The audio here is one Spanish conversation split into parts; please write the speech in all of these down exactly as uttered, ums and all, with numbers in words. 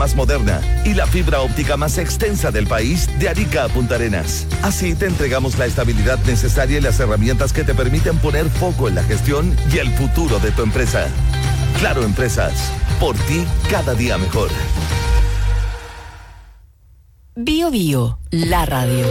más moderna y la fibra óptica más extensa del país de Arica a Punta Arenas. Así te entregamos la estabilidad necesaria y las herramientas que te permiten poner foco en la gestión y el futuro de tu empresa. Claro Empresas, por ti cada día mejor. Bio Bio, la radio.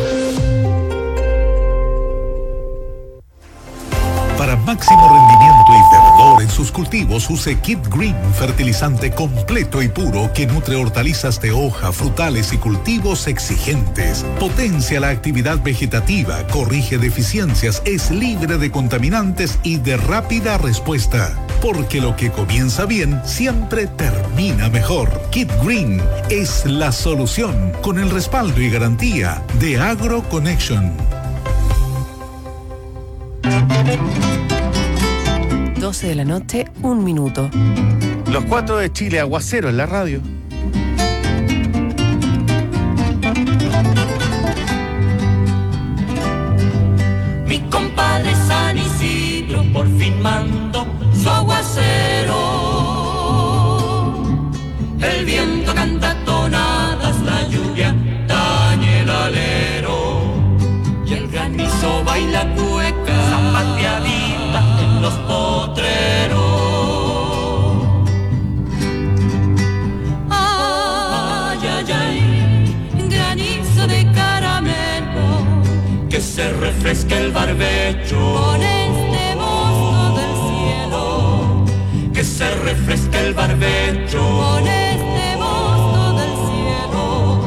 Para máximo rendimiento y verdor en sus cultivos, use Kit Green, fertilizante completo y puro que nutre hortalizas de hoja, frutales y cultivos exigentes. Potencia la actividad vegetativa, corrige deficiencias, es libre de contaminantes y de rápida respuesta. Porque lo que comienza bien siempre termina mejor. Kit Green es la solución con el respaldo y garantía de AgroConnection. doce de la noche, un minuto. Los cuatro de Chile, aguacero en la radio. Mi compadre San Isidro por fin mandó su aguacero. El viento canta tonadas, la lluvia tañe el alero. Y el granizo baila cueca, zapateadita en los potreros. Ay, ay, ay, granizo de caramelo, que se refresque el barbecho con este mozo del cielo. Que se refresque el barbecho con este mozo del cielo.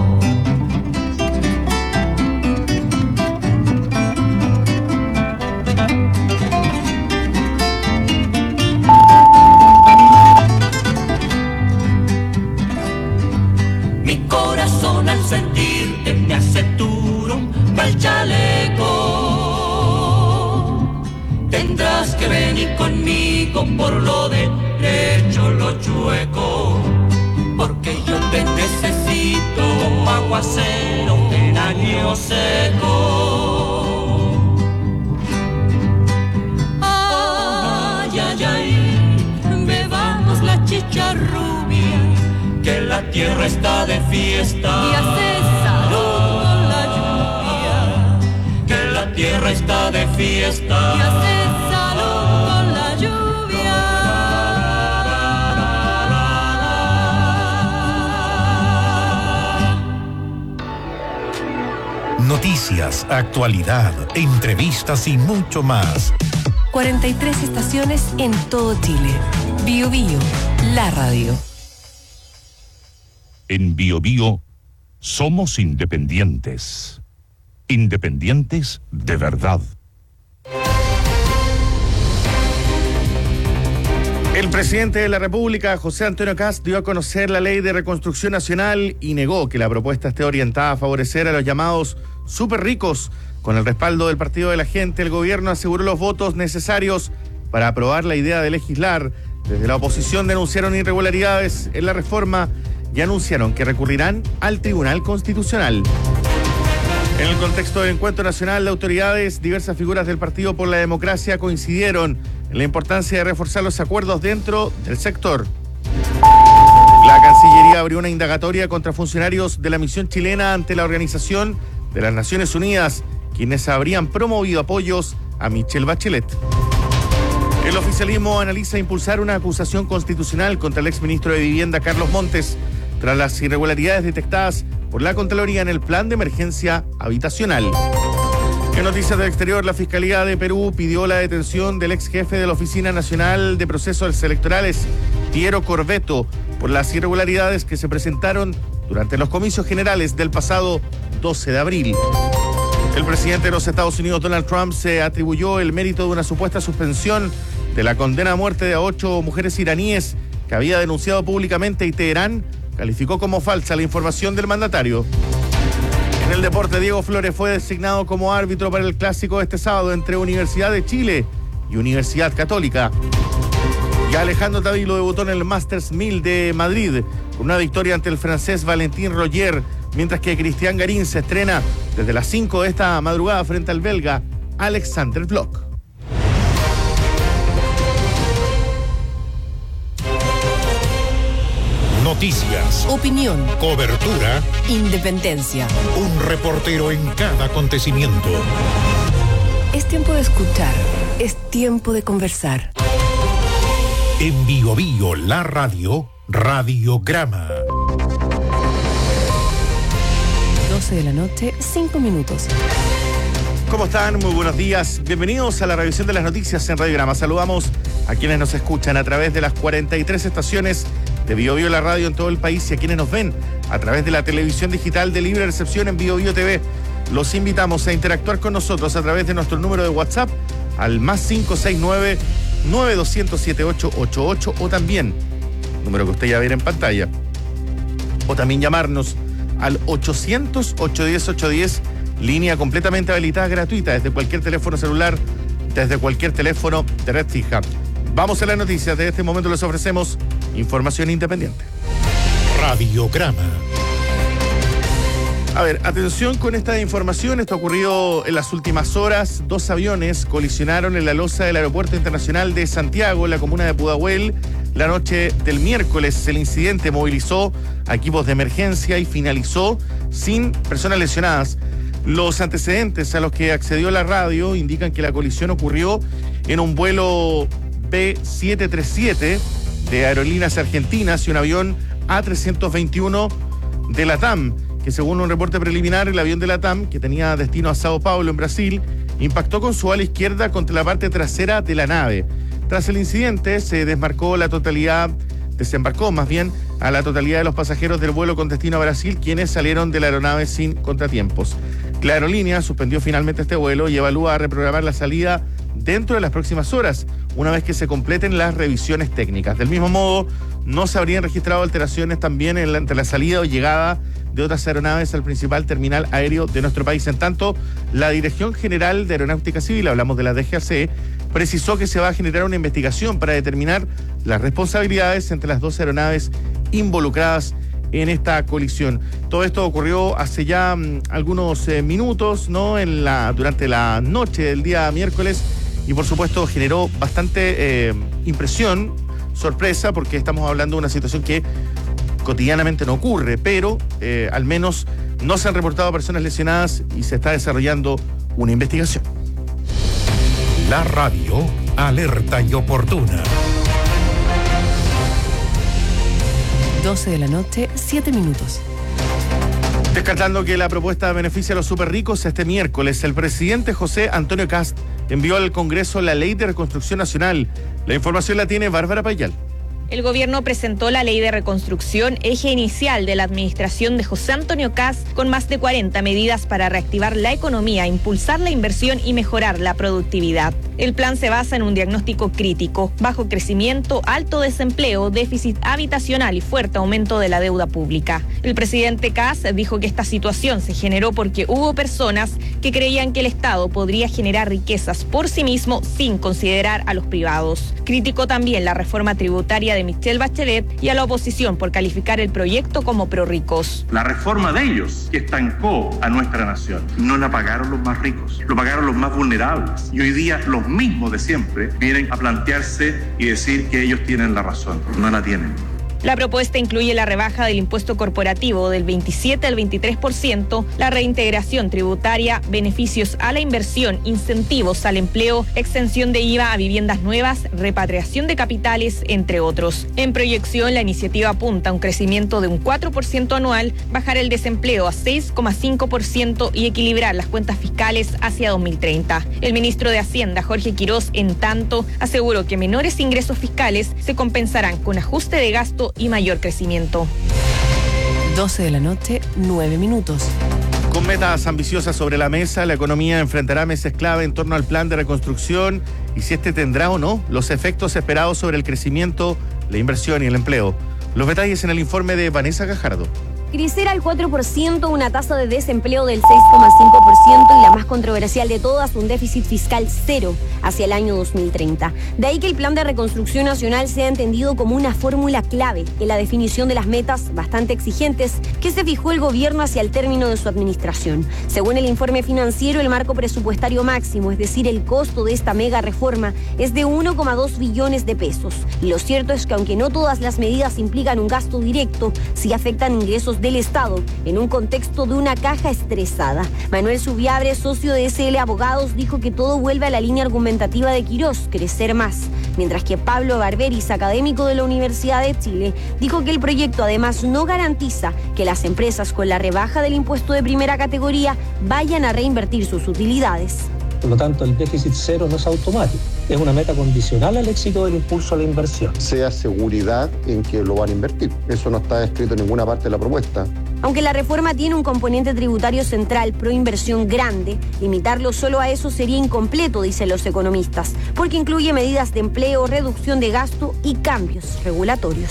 Mi corazón al sentirte me hace turón pa'l chaleco. Tendrás que venir conmigo por lo derecho, lo chueco. Porque yo te necesito como aguacero en año seco. Ay, ay, ay, bebamos la chicha rubia, que la tierra está de fiesta. Y hace salud con la lluvia, que la tierra está de fiesta. Y hace salud con la lluvia. Noticias, actualidad, entrevistas y mucho más. cuarenta y tres estaciones en todo Chile. Bio Bio, la radio. En Bio Bio somos independientes. Independientes de verdad. El presidente de la República, José Antonio Kast, dio a conocer la Ley de Reconstrucción Nacional y negó que la propuesta esté orientada a favorecer a los llamados súper ricos. Con el respaldo del Partido de la Gente, el gobierno aseguró los votos necesarios para aprobar la idea de legislar. Desde la oposición denunciaron irregularidades en la reforma y anunciaron que recurrirán al Tribunal Constitucional. En el contexto del encuentro nacional de autoridades, diversas figuras del Partido por la Democracia coincidieron en la importancia de reforzar los acuerdos dentro del sector. La Cancillería abrió una indagatoria contra funcionarios de la misión chilena ante la Organización de las Naciones Unidas, quienes habrían promovido apoyos a Michelle Bachelet. El oficialismo analiza impulsar una acusación constitucional contra el exministro de Vivienda, Carlos Montes, tras las irregularidades detectadas por la Contraloría en el Plan de Emergencia Habitacional. En noticias del exterior, la Fiscalía de Perú pidió la detención del ex jefe de la Oficina Nacional de Procesos Electorales, Piero Corvetto, por las irregularidades que se presentaron durante los comicios generales del pasado doce de abril. El presidente de los Estados Unidos, Donald Trump, se atribuyó el mérito de una supuesta suspensión de la condena a muerte de ocho mujeres iraníes que había denunciado públicamente, y Teherán calificó como falsa la información del mandatario. En el deporte, Diego Flores fue designado como árbitro para el clásico de este sábado entre Universidad de Chile y Universidad Católica. Y Alejandro Tavilo debutó en el Masters mil de Madrid con una victoria ante el francés Valentin Roger, mientras que Cristian Garín se estrena desde las cinco de esta madrugada frente al belga Alexander Bloch. Noticias. Noticias, Opinión, cobertura, independencia. un reportero en cada acontecimiento. Es tiempo de escuchar. Es tiempo de conversar. En Bio Bio, la radio, Radiograma. doce de la noche, cinco minutos. ¿Cómo están? Muy buenos días. Bienvenidos a la revisión de las noticias en Radiograma. Saludamos a quienes nos escuchan a través de las cuarenta y tres estaciones de Bio Bio la radio en todo el país y a quienes nos ven a través de la televisión digital de libre recepción en Bio Bio T V. Los invitamos a interactuar con nosotros a través de nuestro número de WhatsApp al más cinco seis nueve, nueve dos cero, siete ocho ocho ocho o también, número que usted ya verá en pantalla, o también llamarnos al ochocientos, ochocientos diez, ochocientos diez, línea completamente habilitada, gratuita, desde cualquier teléfono celular, desde cualquier teléfono de red fija. Vamos a las noticias. De este momento les ofrecemos información independiente. Radiograma. A ver, atención con esta información. Esto ocurrió en las últimas horas. Dos aviones colisionaron en la losa del Aeropuerto Internacional de Santiago, en la comuna de Pudahuel, la noche del miércoles. El incidente movilizó a equipos de emergencia y finalizó sin personas lesionadas. Los antecedentes a los que accedió la radio indican que la colisión ocurrió en un vuelo B setecientos treinta y siete de Aerolíneas Argentinas y un avión A trescientos veintiuno de LATAM, que según un reporte preliminar, el avión de LATAM, que tenía destino a Sao Paulo, en Brasil, impactó con su ala izquierda contra la parte trasera de la nave. Tras el incidente, se desmarcó la totalidad, desembarcó más bien, a la totalidad de los pasajeros del vuelo con destino a Brasil, quienes salieron de la aeronave sin contratiempos. La aerolínea suspendió finalmente este vuelo y evalúa reprogramar la salida dentro de las próximas horas, una vez que se completen las revisiones técnicas. Del mismo modo, no se habrían registrado alteraciones también en la, entre la salida o llegada de otras aeronaves al principal terminal aéreo de nuestro país. En tanto, la Dirección General de Aeronáutica Civil, hablamos de la D G A C, precisó que se va a generar una investigación para determinar las responsabilidades entre las dos aeronaves involucradas en esta colisión. Todo esto ocurrió hace ya um, algunos eh, minutos, ¿no? En la, durante la noche del día miércoles, y por supuesto generó bastante eh, impresión, sorpresa, porque estamos hablando de una situación que cotidianamente no ocurre, pero eh, al menos no se han reportado personas lesionadas y se está desarrollando una investigación. La radio, alerta y oportuna. doce de la noche, siete minutos. Descartando que la propuesta beneficie a los súper ricos, este miércoles el presidente José Antonio Kast envió al Congreso la Ley de Reconstrucción Nacional. La información la tiene Bárbara Payal. El gobierno presentó la Ley de Reconstrucción, eje inicial de la administración de José Antonio Kast, con más de cuarenta medidas para reactivar la economía, impulsar la inversión y mejorar la productividad. El plan se basa en un diagnóstico crítico: bajo crecimiento, alto desempleo, déficit habitacional y fuerte aumento de la deuda pública. El presidente Kast dijo que esta situación se generó porque hubo personas que creían que el Estado podría generar riquezas por sí mismo sin considerar a los privados. Criticó también la reforma tributaria de Michelle Bachelet y a la oposición por calificar el proyecto como prorricos. La reforma de ellos que estancó a nuestra nación no la pagaron los más ricos, lo pagaron los más vulnerables. Y hoy día los mismos de siempre vienen a plantearse y decir que ellos tienen la razón. No la tienen. La propuesta incluye la rebaja del impuesto corporativo del veintisiete al veintitrés por ciento, la reintegración tributaria, beneficios a la inversión, incentivos al empleo, exención de I V A a viviendas nuevas, repatriación de capitales, entre otros. En proyección, la iniciativa apunta a un crecimiento de un cuatro por ciento anual, bajar el desempleo a seis coma cinco por ciento y equilibrar las cuentas fiscales hacia dos mil treinta. El ministro de Hacienda, Jorge Quirós, en tanto, aseguró que menores ingresos fiscales se compensarán con ajuste de gasto y mayor crecimiento. doce de la noche, nueve minutos. Con metas ambiciosas sobre la mesa, la economía enfrentará meses clave en torno al plan de reconstrucción y si este tendrá o no los efectos esperados sobre el crecimiento, la inversión y el empleo. Los detalles en el informe de Vanessa Gajardo. Crecer al cuatro por ciento, una tasa de desempleo del seis coma cinco por ciento y la más controversial de todas, un déficit fiscal cero hacia el año dos mil treinta. De ahí que el Plan de Reconstrucción Nacional sea entendido como una fórmula clave en la definición de las metas bastante exigentes que se fijó el gobierno hacia el término de su administración. Según el informe financiero, el marco presupuestario máximo, es decir, el costo de esta mega reforma, es de uno coma dos billones de pesos. Y lo cierto es que aunque no todas las medidas implican un gasto directo, sí afectan ingresos del Estado en un contexto de una caja estresada. Manuel Subiabre, socio de S L Abogados, dijo que todo vuelve a la línea argumentativa de Quirós, crecer más. Mientras que Pablo Barberis, académico de la Universidad de Chile, dijo que el proyecto además no garantiza que las empresas con la rebaja del impuesto de primera categoría vayan a reinvertir sus utilidades. Por lo tanto, el déficit cero no es automático, es una meta condicional al éxito del impulso a la inversión. Sea seguridad en que lo van a invertir. Eso no está escrito en ninguna parte de la propuesta. Aunque la reforma tiene un componente tributario central pro inversión grande, limitarlo solo a eso sería incompleto, dicen los economistas, porque incluye medidas de empleo, reducción de gasto y cambios regulatorios.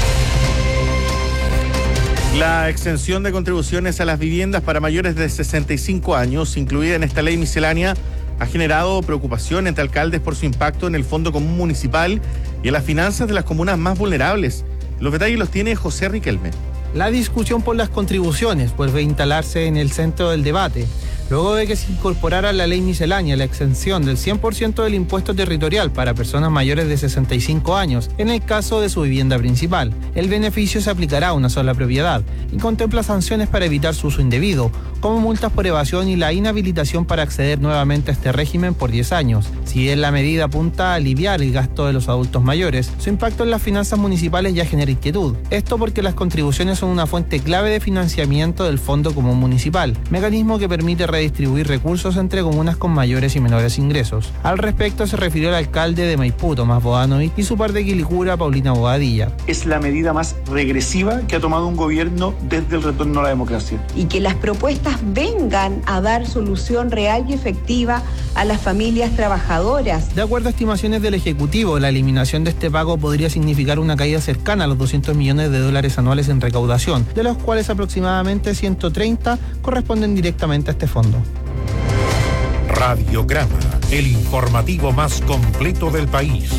La exención de contribuciones a las viviendas para mayores de sesenta y cinco años, incluida en esta ley miscelánea, ha generado preocupación entre alcaldes por su impacto en el Fondo Común Municipal y en las finanzas de las comunas más vulnerables. Los detalles los tiene José Riquelme. La discusión por las contribuciones vuelve a instalarse en el centro del debate, luego de que se incorporara a la ley miscelánea la exención del cien por ciento del impuesto territorial para personas mayores de sesenta y cinco años en el caso de su vivienda principal. El beneficio se aplicará a una sola propiedad y contempla sanciones para evitar su uso indebido, como multas por evasión y la inhabilitación para acceder nuevamente a este régimen por diez años. Si bien la medida apunta a aliviar el gasto de los adultos mayores, su impacto en las finanzas municipales ya genera inquietud. Esto porque las contribuciones son una fuente clave de financiamiento del Fondo Común Municipal, mecanismo que permite redistribuir recursos entre comunas con mayores y menores ingresos. Al respecto se refirió el alcalde de Maipú, Tomás Bodanovic, y su par de Quilicura, Paulina Bobadilla. Es la medida más regresiva que ha tomado un gobierno desde el retorno a la democracia. Y que las propuestas vengan a dar solución real y efectiva a las familias trabajadoras. De acuerdo a estimaciones del Ejecutivo, la eliminación de este pago podría significar una caída cercana a los doscientos millones de dólares anuales en recaudación, de los cuales aproximadamente ciento treinta corresponden directamente a este fondo. Radiograma, el informativo más completo del país.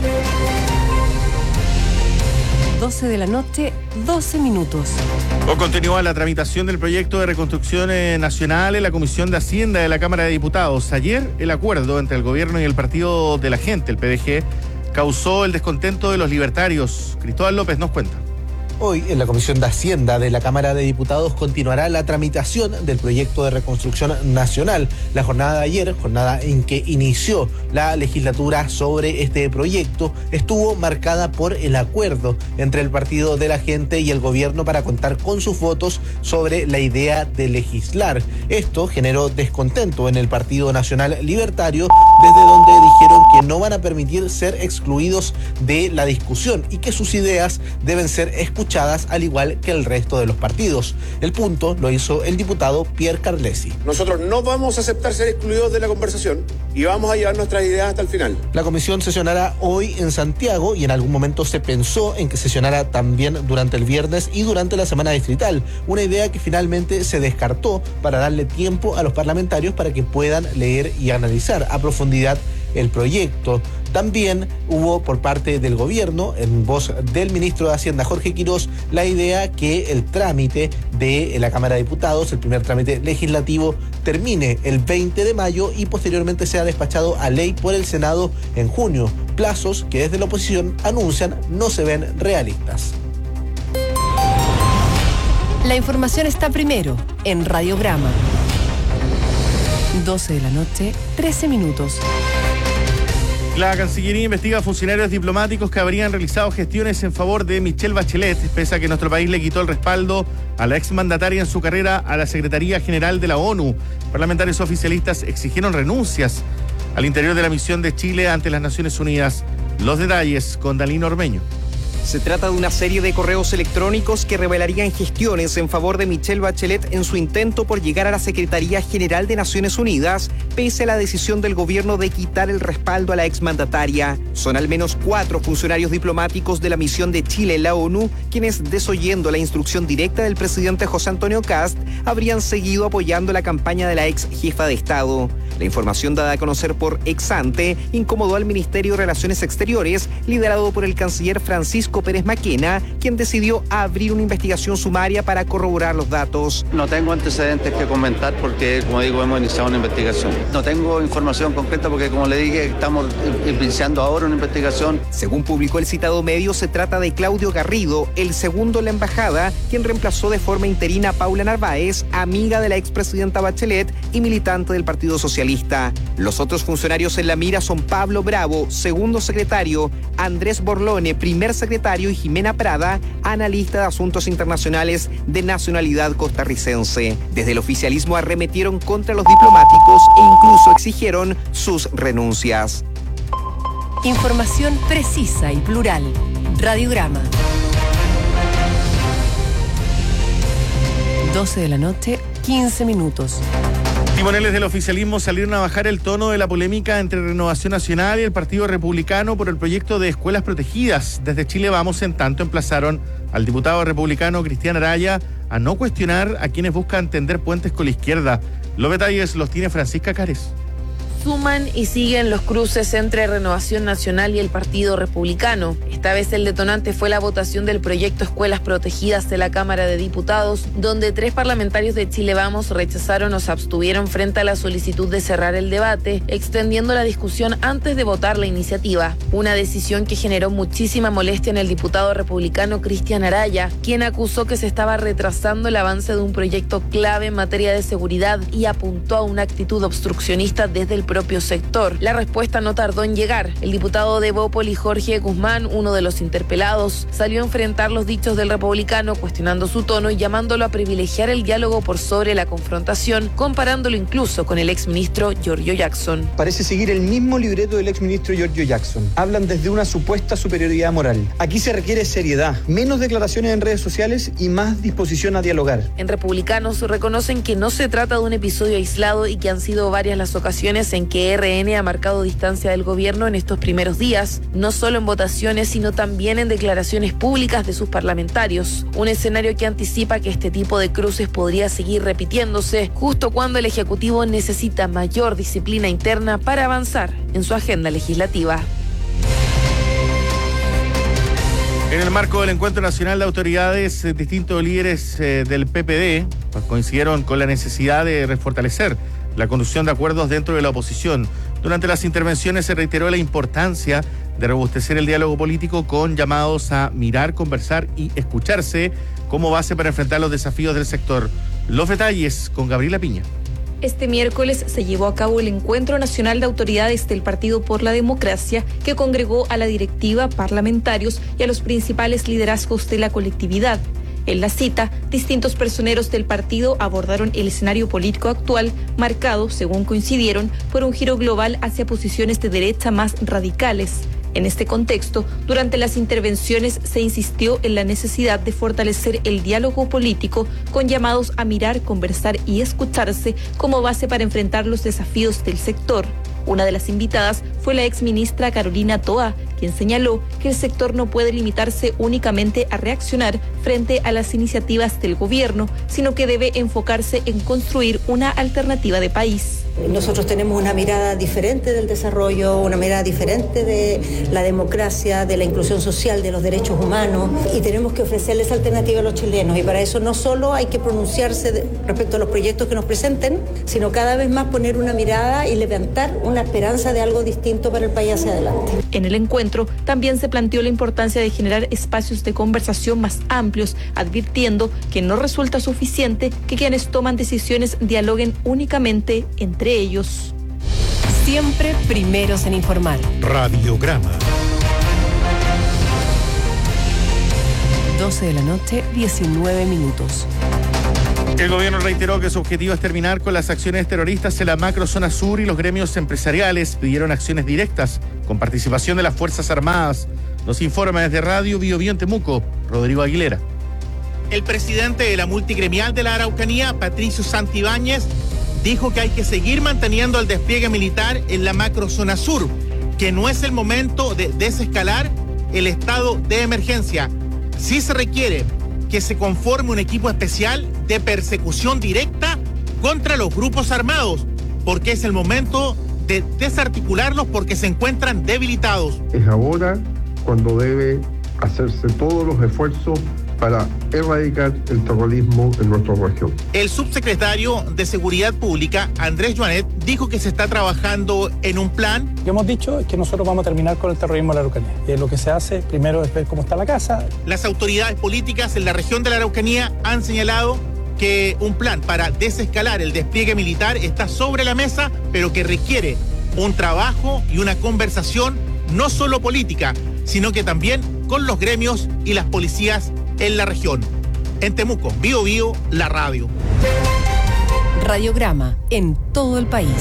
doce de la noche, doce minutos. O continúa la tramitación del proyecto de reconstrucción nacional en la Comisión de Hacienda de la Cámara de Diputados. Ayer, el acuerdo entre el gobierno y el Partido de la Gente, el P D G, causó el descontento de los libertarios. Cristóbal López nos cuenta. Hoy, en la Comisión de Hacienda de la Cámara de Diputados, continuará la tramitación del proyecto de reconstrucción nacional. La jornada de ayer, jornada en que inició la legislatura sobre este proyecto, estuvo marcada por el acuerdo entre el Partido de la Gente y el gobierno para contar con sus votos sobre la idea de legislar. Esto generó descontento en el Partido Nacional Libertario, desde donde dijeron que no van a permitir ser excluidos de la discusión y que sus ideas deben ser escuchadas al igual que el resto de los partidos. El punto lo hizo el diputado Pierre Carlesi. Nosotros no vamos a aceptar ser excluidos de la conversación y vamos a llevar nuestras ideas hasta el final. La comisión sesionará hoy en Santiago y en algún momento se pensó en que sesionara también durante el viernes y durante la semana distrital, una idea que finalmente se descartó para darle tiempo a los parlamentarios para que puedan leer y analizar a profundidad el proyecto. También hubo por parte del gobierno, en voz del ministro de Hacienda Jorge Quirós, la idea que el trámite de la Cámara de Diputados, el primer trámite legislativo, termine el veinte de mayo y posteriormente sea despachado a ley por el Senado en junio, plazos que desde la oposición anuncian no se ven realistas. La información está primero en Radiograma. doce de la noche, trece minutos. La Cancillería investiga a funcionarios diplomáticos que habrían realizado gestiones en favor de Michelle Bachelet, pese a que nuestro país le quitó el respaldo a la exmandataria en su carrera a la Secretaría General de la ONU. Parlamentarios oficialistas exigieron renuncias al interior de la misión de Chile ante las Naciones Unidas. Los detalles con Dalín Ormeño. Se trata de una serie de correos electrónicos que revelarían gestiones en favor de Michelle Bachelet en su intento por llegar a la Secretaría General de Naciones Unidas, pese a la decisión del gobierno de quitar el respaldo a la exmandataria. Son al menos cuatro funcionarios diplomáticos de la misión de Chile en la ONU quienes, desoyendo la instrucción directa del presidente José Antonio Kast, habrían seguido apoyando la campaña de la ex jefa de Estado. La información dada a conocer por Exante incomodó al Ministerio de Relaciones Exteriores, liderado por el canciller Francisco Pérez Maquena, quien decidió abrir una investigación sumaria para corroborar los datos. No tengo antecedentes que comentar porque, como digo, hemos iniciado una investigación. No tengo información concreta porque, como le dije, estamos iniciando ahora una investigación. Según publicó el citado medio, se trata de Claudio Garrido, el segundo en la embajada, quien reemplazó de forma interina a Paula Narváez, amiga de la expresidenta Bachelet y militante del Partido Socialista. Los otros funcionarios en la mira son Pablo Bravo, segundo secretario, Andrés Borlone, primer secretario, y Jimena Prada, analista de asuntos internacionales de nacionalidad costarricense. Desde el oficialismo arremetieron contra los diplomáticos e incluso exigieron sus renuncias. Información precisa y plural. Radiograma. doce de la noche, quince minutos. Timoneles del oficialismo salieron a bajar el tono de la polémica entre Renovación Nacional y el Partido Republicano por el proyecto de escuelas protegidas. Desde Chile Vamos, en tanto, emplazaron al diputado republicano Cristian Araya a no cuestionar a quienes buscan tender puentes con la izquierda. Los detalles los tiene Francisca Cares. Suman y siguen los cruces entre Renovación Nacional y el Partido Republicano. Esta vez el detonante fue la votación del proyecto Escuelas Protegidas de la Cámara de Diputados, donde tres parlamentarios de Chile Vamos rechazaron o se abstuvieron frente a la solicitud de cerrar el debate, extendiendo la discusión antes de votar la iniciativa. Una decisión que generó muchísima molestia en el diputado republicano Cristian Araya, quien acusó que se estaba retrasando el avance de un proyecto clave en materia de seguridad y apuntó a una actitud obstruccionista desde el propio sector. La respuesta no tardó en llegar. El diputado de Bópoli, Jorge Guzmán, uno de los interpelados, salió a enfrentar los dichos del republicano, cuestionando su tono y llamándolo a privilegiar el diálogo por sobre la confrontación, comparándolo incluso con el exministro Giorgio Jackson. Parece seguir el mismo libreto del exministro Giorgio Jackson. Hablan desde una supuesta superioridad moral. Aquí se requiere seriedad, menos declaraciones en redes sociales y más disposición a dialogar. En Republicanos reconocen que no se trata de un episodio aislado y que han sido varias las ocasiones en en que R N ha marcado distancia del gobierno en estos primeros días, no solo en votaciones, sino también en declaraciones públicas de sus parlamentarios. Un escenario que anticipa que este tipo de cruces podría seguir repitiéndose justo cuando el Ejecutivo necesita mayor disciplina interna para avanzar en su agenda legislativa. En el marco del Encuentro Nacional de Autoridades, distintos líderes eh, del P P D pues, coincidieron con la necesidad de refortalecer la conducción de acuerdos dentro de la oposición. Durante las intervenciones se reiteró la importancia de robustecer el diálogo político con llamados a mirar, conversar y escucharse como base para enfrentar los desafíos del sector. Los detalles con Gabriela Piña. Este miércoles se llevó a cabo el Encuentro Nacional de Autoridades del Partido por la Democracia, que congregó a la directiva, parlamentarios y a los principales liderazgos de la colectividad. En la cita, distintos personeros del partido abordaron el escenario político actual, marcado, según coincidieron, por un giro global hacia posiciones de derecha más radicales. En este contexto, durante las intervenciones se insistió en la necesidad de fortalecer el diálogo político con llamados a mirar, conversar y escucharse como base para enfrentar los desafíos del sector. Una de las invitadas fue la exministra Carolina Toa, quien señaló que el sector no puede limitarse únicamente a reaccionar frente a las iniciativas del gobierno, sino que debe enfocarse en construir una alternativa de país. Nosotros tenemos una mirada diferente del desarrollo, una mirada diferente de la democracia, de la inclusión social, de los derechos humanos, y tenemos que ofrecerles alternativa a los chilenos, y para eso no solo hay que pronunciarse de, respecto a los proyectos que nos presenten, sino cada vez más poner una mirada y levantar una esperanza de algo distinto para el país hacia adelante. En el encuentro también se planteó la importancia de generar espacios de conversación más amplios, advirtiendo que no resulta suficiente que quienes toman decisiones dialoguen únicamente entre ellos. Siempre primeros en informar. Radiograma. doce de la noche, diecinueve minutos. El gobierno reiteró que su objetivo es terminar con las acciones terroristas en la macrozona sur y los gremios empresariales pidieron acciones directas con participación de las Fuerzas Armadas. Nos informa desde Radio Bio Bio en Temuco, Rodrigo Aguilera. El presidente de la multigremial de la Araucanía, Patricio Santibáñez, dijo que hay que seguir manteniendo el despliegue militar en la macrozona sur, que no es el momento de desescalar el estado de emergencia. Sí se requiere que se conforme un equipo especial de persecución directa contra los grupos armados, porque es el momento de desarticularlos porque se encuentran debilitados. Es ahora cuando debe hacerse todos los esfuerzos para erradicar el terrorismo en nuestra región. El subsecretario de Seguridad Pública, Andrés Joanet, dijo que se está trabajando en un plan. Lo que hemos dicho es que nosotros vamos a terminar con el terrorismo en la Araucanía. Y lo que se hace primero es ver cómo está la casa. Las autoridades políticas en la región de la Araucanía han señalado que un plan para desescalar el despliegue militar está sobre la mesa, pero que requiere un trabajo y una conversación no solo política, sino que también con los gremios y las policías en la región. En Temuco, Bio Bio, la radio. Radiograma en todo el país.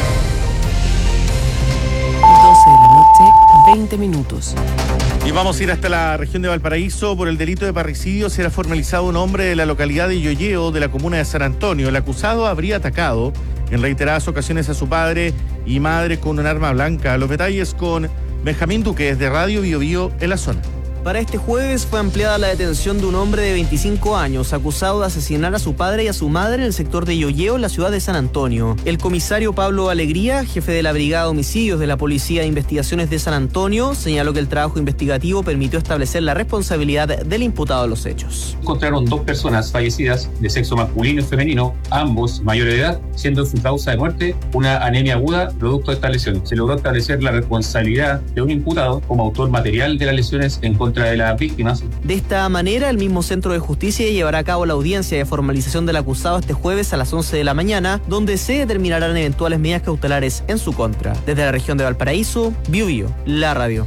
doce de la noche, veinte minutos. Y vamos a ir hasta la región de Valparaíso. Por el delito de parricidio será formalizado un hombre de la localidad de Yoyeo, de la comuna de San Antonio. El acusado habría atacado en reiteradas ocasiones a su padre y madre con un arma blanca. Los detalles con Benjamín Duque, de Radio Bio Bio en la zona. Para este jueves fue ampliada la detención de un hombre de veinticinco años acusado de asesinar a su padre y a su madre en el sector de Yoyeo, en la ciudad de San Antonio. El comisario Pablo Alegría, jefe de la Brigada de Homicidios de la Policía de Investigaciones de San Antonio, señaló que el trabajo investigativo permitió establecer la responsabilidad del imputado de los hechos. Encontraron dos personas fallecidas de sexo masculino y femenino, ambos mayores de edad, siendo su causa de muerte una anemia aguda producto de esta lesión. Se logró establecer la responsabilidad de un imputado como autor material de las lesiones en contra de las víctimas. De esta manera, el mismo Centro de Justicia llevará a cabo la audiencia de formalización del acusado este jueves a las once de la mañana, donde se determinarán eventuales medidas cautelares en su contra. Desde la región de Valparaíso, Bio Bio, la radio.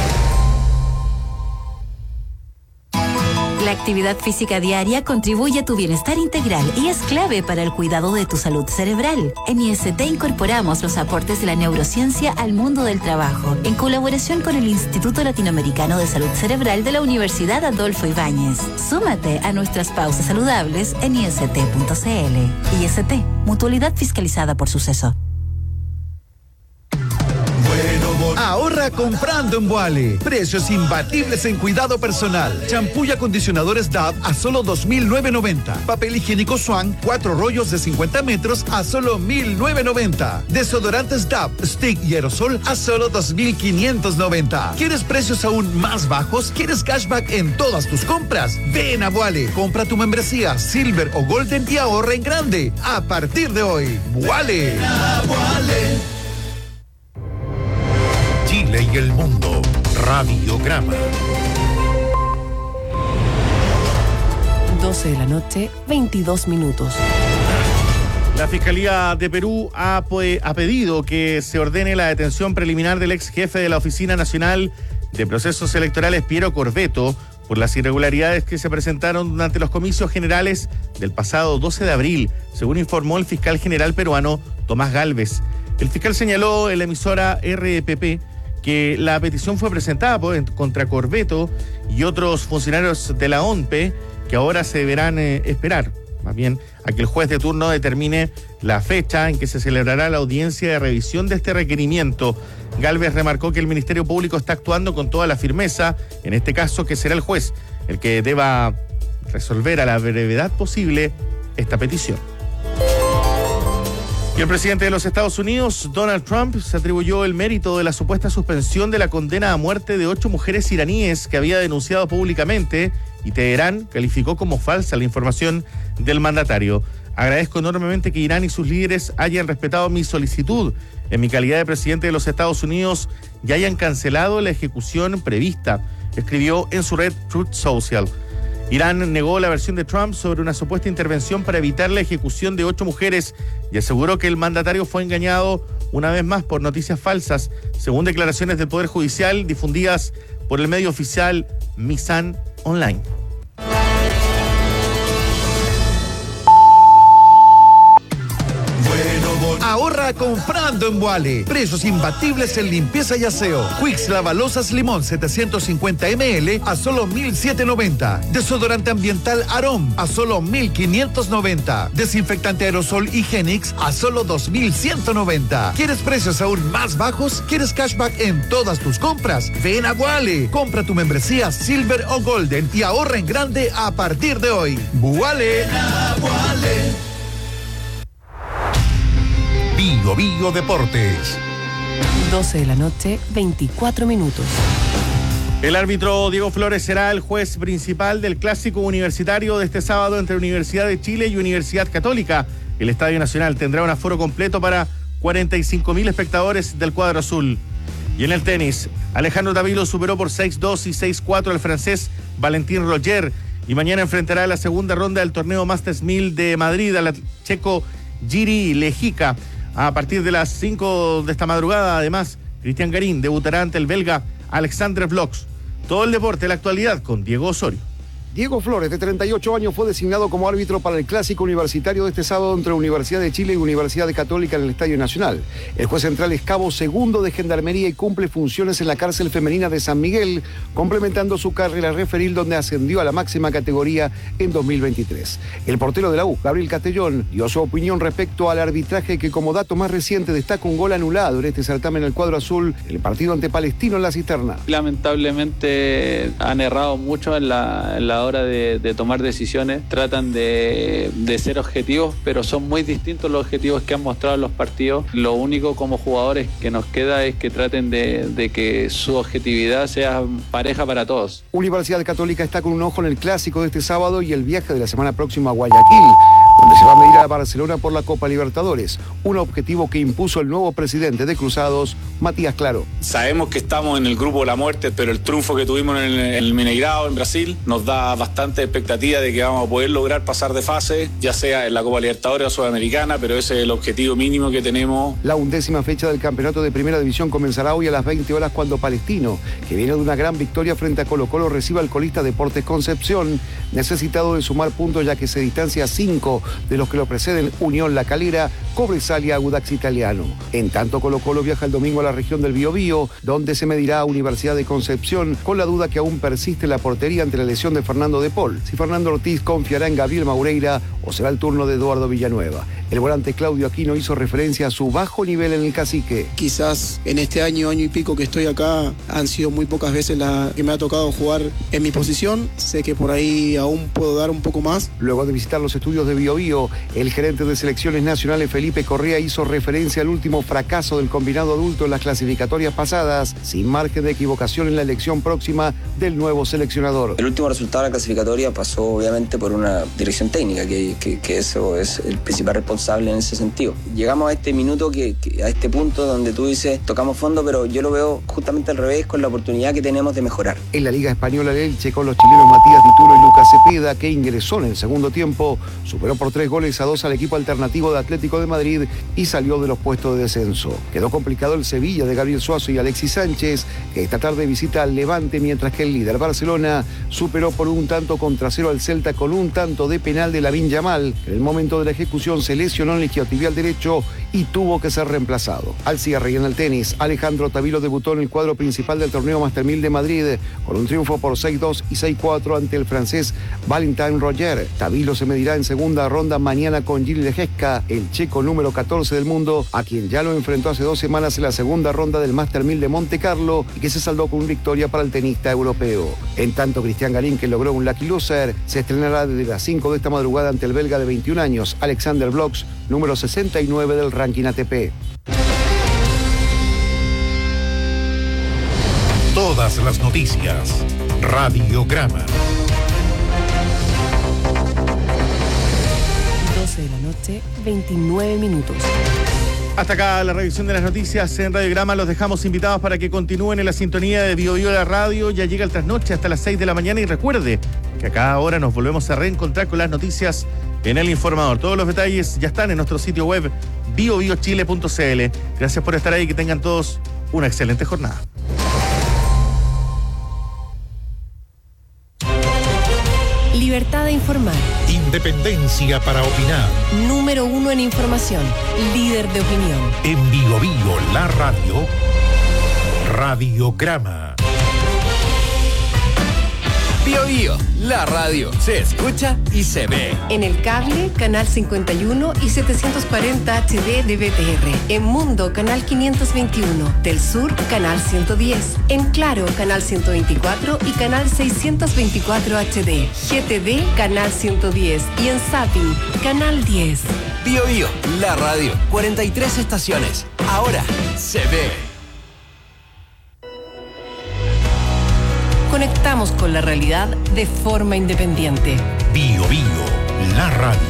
La actividad física diaria contribuye a tu bienestar integral y es clave para el cuidado de tu salud cerebral. En I S T incorporamos los aportes de la neurociencia al mundo del trabajo, en colaboración con el Instituto Latinoamericano de Salud Cerebral de la Universidad Adolfo Ibáñez. Súmate a nuestras pausas saludables en I S T punto C L. I S T, mutualidad fiscalizada por Suceso. Ahorra comprando en Vuale. Precios imbatibles en cuidado personal. Champú y acondicionadores D A V a solo dos mil novecientos noventa. Papel higiénico Swan, cuatro rollos de cincuenta metros a solo mil novecientos noventa. Desodorantes D A V, Stick y Aerosol a solo dos mil quinientos noventa. ¿Quieres precios aún más bajos? ¿Quieres cashback en todas tus compras? Ven a Vuale. Compra tu membresía Silver o Golden y ahorra en grande. A partir de hoy, Vuale. Chile y el mundo. Radiograma. doce de la noche, veintidós minutos. La Fiscalía de Perú ha, ha pedido que se ordene la detención preliminar del ex jefe de la Oficina Nacional de Procesos Electorales, Piero Corvetto, por las irregularidades que se presentaron durante los comicios generales del pasado doce de abril, según informó el fiscal general peruano Tomás Gálvez. El fiscal señaló en la emisora R P P que la petición fue presentada por, contra Corvetto y otros funcionarios de la O N P, que ahora se deberán eh, esperar, más bien, a que el juez de turno determine la fecha en que se celebrará la audiencia de revisión de este requerimiento. Gálvez remarcó que el Ministerio Público está actuando con toda la firmeza, en este caso que será el juez el que deba resolver a la brevedad posible esta petición. Y el presidente de los Estados Unidos, Donald Trump, se atribuyó el mérito de la supuesta suspensión de la condena a muerte de ocho mujeres iraníes que había denunciado públicamente, y Teherán calificó como falsa la información del mandatario. Agradezco enormemente que Irán y sus líderes hayan respetado mi solicitud en mi calidad de presidente de los Estados Unidos y hayan cancelado la ejecución prevista, escribió en su red Truth Social. Irán negó la versión de Trump sobre una supuesta intervención para evitar la ejecución de ocho mujeres y aseguró que el mandatario fue engañado una vez más por noticias falsas, según declaraciones del Poder Judicial difundidas por el medio oficial Misan Online. ahorra comprando en Wally. Precios imbatibles en limpieza y aseo. Quicks Lavalosas Limón setecientos cincuenta mililitros a solo mil setecientos noventa. Desodorante ambiental Arom a solo mil quinientos noventa. Desinfectante aerosol Higienix a solo dos mil ciento noventa. ¿Quieres precios aún más bajos? ¿Quieres cashback en todas tus compras? Ven a Wally. Compra tu membresía Silver o Golden y ahorra en grande a partir de hoy. Wally. Bio Bio Deportes. doce de la noche, veinticuatro minutos. El árbitro Diego Flores será el juez principal del clásico universitario de este sábado entre Universidad de Chile y Universidad Católica. El Estadio Nacional tendrá un aforo completo para cuarenta y cinco mil espectadores del cuadro azul. Y en el tenis, Alejandro Tavilo superó por seis dos y seis cuatro al francés Valentín Roger y mañana enfrentará la segunda ronda del torneo Masters mil de Madrid al checo Jiri Lejica. A partir de las cinco de esta madrugada, además, Cristian Garín debutará ante el belga Alexander Vlogs. Todo el deporte, la actualidad con Diego Osorio. Diego Flores, de treinta y ocho años, fue designado como árbitro para el clásico universitario de este sábado entre Universidad de Chile y Universidad Católica en el Estadio Nacional. El juez central es cabo segundo de Gendarmería y cumple funciones en la cárcel femenina de San Miguel, complementando su carrera referil donde ascendió a la máxima categoría en dos mil veintitrés. El portero de la U, Gabriel Castellón, dio su opinión respecto al arbitraje que como dato más reciente destaca un gol anulado en este certamen al cuadro azul, en el partido ante Palestino en la Cisterna. Lamentablemente han errado mucho en la, en la hora de, de tomar decisiones, tratan de, de ser objetivos, pero son muy distintos los objetivos que han mostrado en los partidos. Lo único como jugadores que nos queda es que traten de, de que su objetividad sea pareja para todos. Universidad Católica está con un ojo en el clásico de este sábado y el viaje de la semana próxima a Guayaquil, donde se va a medir a Barcelona por la Copa Libertadores, un objetivo que impuso el nuevo presidente de Cruzados, Matías Claro. Sabemos que estamos en el grupo de la muerte, pero el triunfo que tuvimos en el, en el Mineirao, en Brasil, nos da bastante expectativa de que vamos a poder lograr pasar de fase, ya sea en la Copa Libertadores o Sudamericana, pero ese es el objetivo mínimo que tenemos. La undécima fecha del campeonato de Primera División comenzará hoy a las veinte horas cuando Palestino, que viene de una gran victoria frente a Colo Colo, reciba al colista Deportes Concepción, necesitado de sumar puntos ya que se distancia a cinco de los que lo preceden, Unión La Calera, Cobresal y Audax Italiano. En tanto, Colo Colo viaja el domingo a la región del Biobío, donde se medirá a Universidad de Concepción, con la duda que aún persiste en la portería ante la lesión de Fernando De Paul. Si Fernando Ortiz confiará en Gabriel Maureira o será el turno de Eduardo Villanueva. El volante Claudio Aquino hizo referencia a su bajo nivel en el Cacique. Quizás en este año, año y pico que estoy acá, han sido muy pocas veces la que me ha tocado jugar en mi posición. Sé que por ahí aún puedo dar un poco más. Luego de visitar los estudios de Biobío, el gerente de selecciones nacionales Felipe Correa hizo referencia al último fracaso del combinado adulto en las clasificatorias pasadas, sin margen de equivocación en la elección próxima del nuevo seleccionador. El último resultado de la clasificatoria pasó obviamente por una dirección técnica, que, que, que eso es el principal responsable en ese sentido. Llegamos a este minuto, que, que a este punto donde tú dices tocamos fondo, pero yo lo veo justamente al revés, con la oportunidad que tenemos de mejorar. En la Liga Española, el Elche, con los chilenos Matías Dituro y Lucas Cepeda, que ingresó en el segundo tiempo, superó por tres goles a dos al equipo alternativo de Atlético de Madrid y salió de los puestos de descenso. Quedó complicado el Sevilla de Gabriel Suazo y Alexis Sánchez, que esta tarde visita al Levante, mientras que el líder Barcelona superó por un tanto contra cero al Celta con un tanto de penal de Lamine Yamal, que en el momento de la ejecución se lesionó en el isquiotibial derecho y tuvo que ser reemplazado. Al cierre y en el tenis, Alejandro Tavilo debutó en el cuadro principal del torneo Master mil de Madrid con un triunfo por seis dos y seis cuatro ante el francés Valentin Roger. Tavilo se medirá en segunda ronda mañana con Gilles Lejeska, el checo número catorce del mundo, a quien ya lo enfrentó hace dos semanas en la segunda ronda del Master mil de Monte Carlo y que se saldó con victoria para el tenista europeo. En tanto, Cristian Garín, que logró un lucky loser, se estrenará desde las cinco de esta madrugada ante el belga de veintiún años, Alexander Vlogs, número sesenta y nueve del ranking A T P. Todas las noticias. Radiograma. doce de la noche, veintinueve minutos. Hasta acá la revisión de las noticias en Radiograma. Los dejamos invitados para que continúen en la sintonía de Bio Bio la radio. Ya llega el trasnoche hasta las seis de la mañana y recuerde que a cada hora nos volvemos a reencontrar con las noticias en El Informador. Todos los detalles ya están en nuestro sitio web bio bio chile punto c l. Gracias por estar ahí y que tengan todos una excelente jornada. Libertad de informar. independencia para opinar. Número uno en información, líder de opinión. En Bio Bio, la radio, Radiograma. Bio Bio, la radio, se escucha y se ve. En el cable, canal cincuenta y uno y setecientos cuarenta H D de B T R. En Mundo, canal quinientos veintiuno. Del Sur, canal ciento diez. En Claro, canal ciento veinticuatro y canal seiscientos veinticuatro H D. G T V, canal ciento diez. Y en Zapping, canal diez. Bio Bio, la radio, cuarenta y tres estaciones. Ahora se ve. Conectamos con la realidad de forma independiente. Bio Bio, la radio.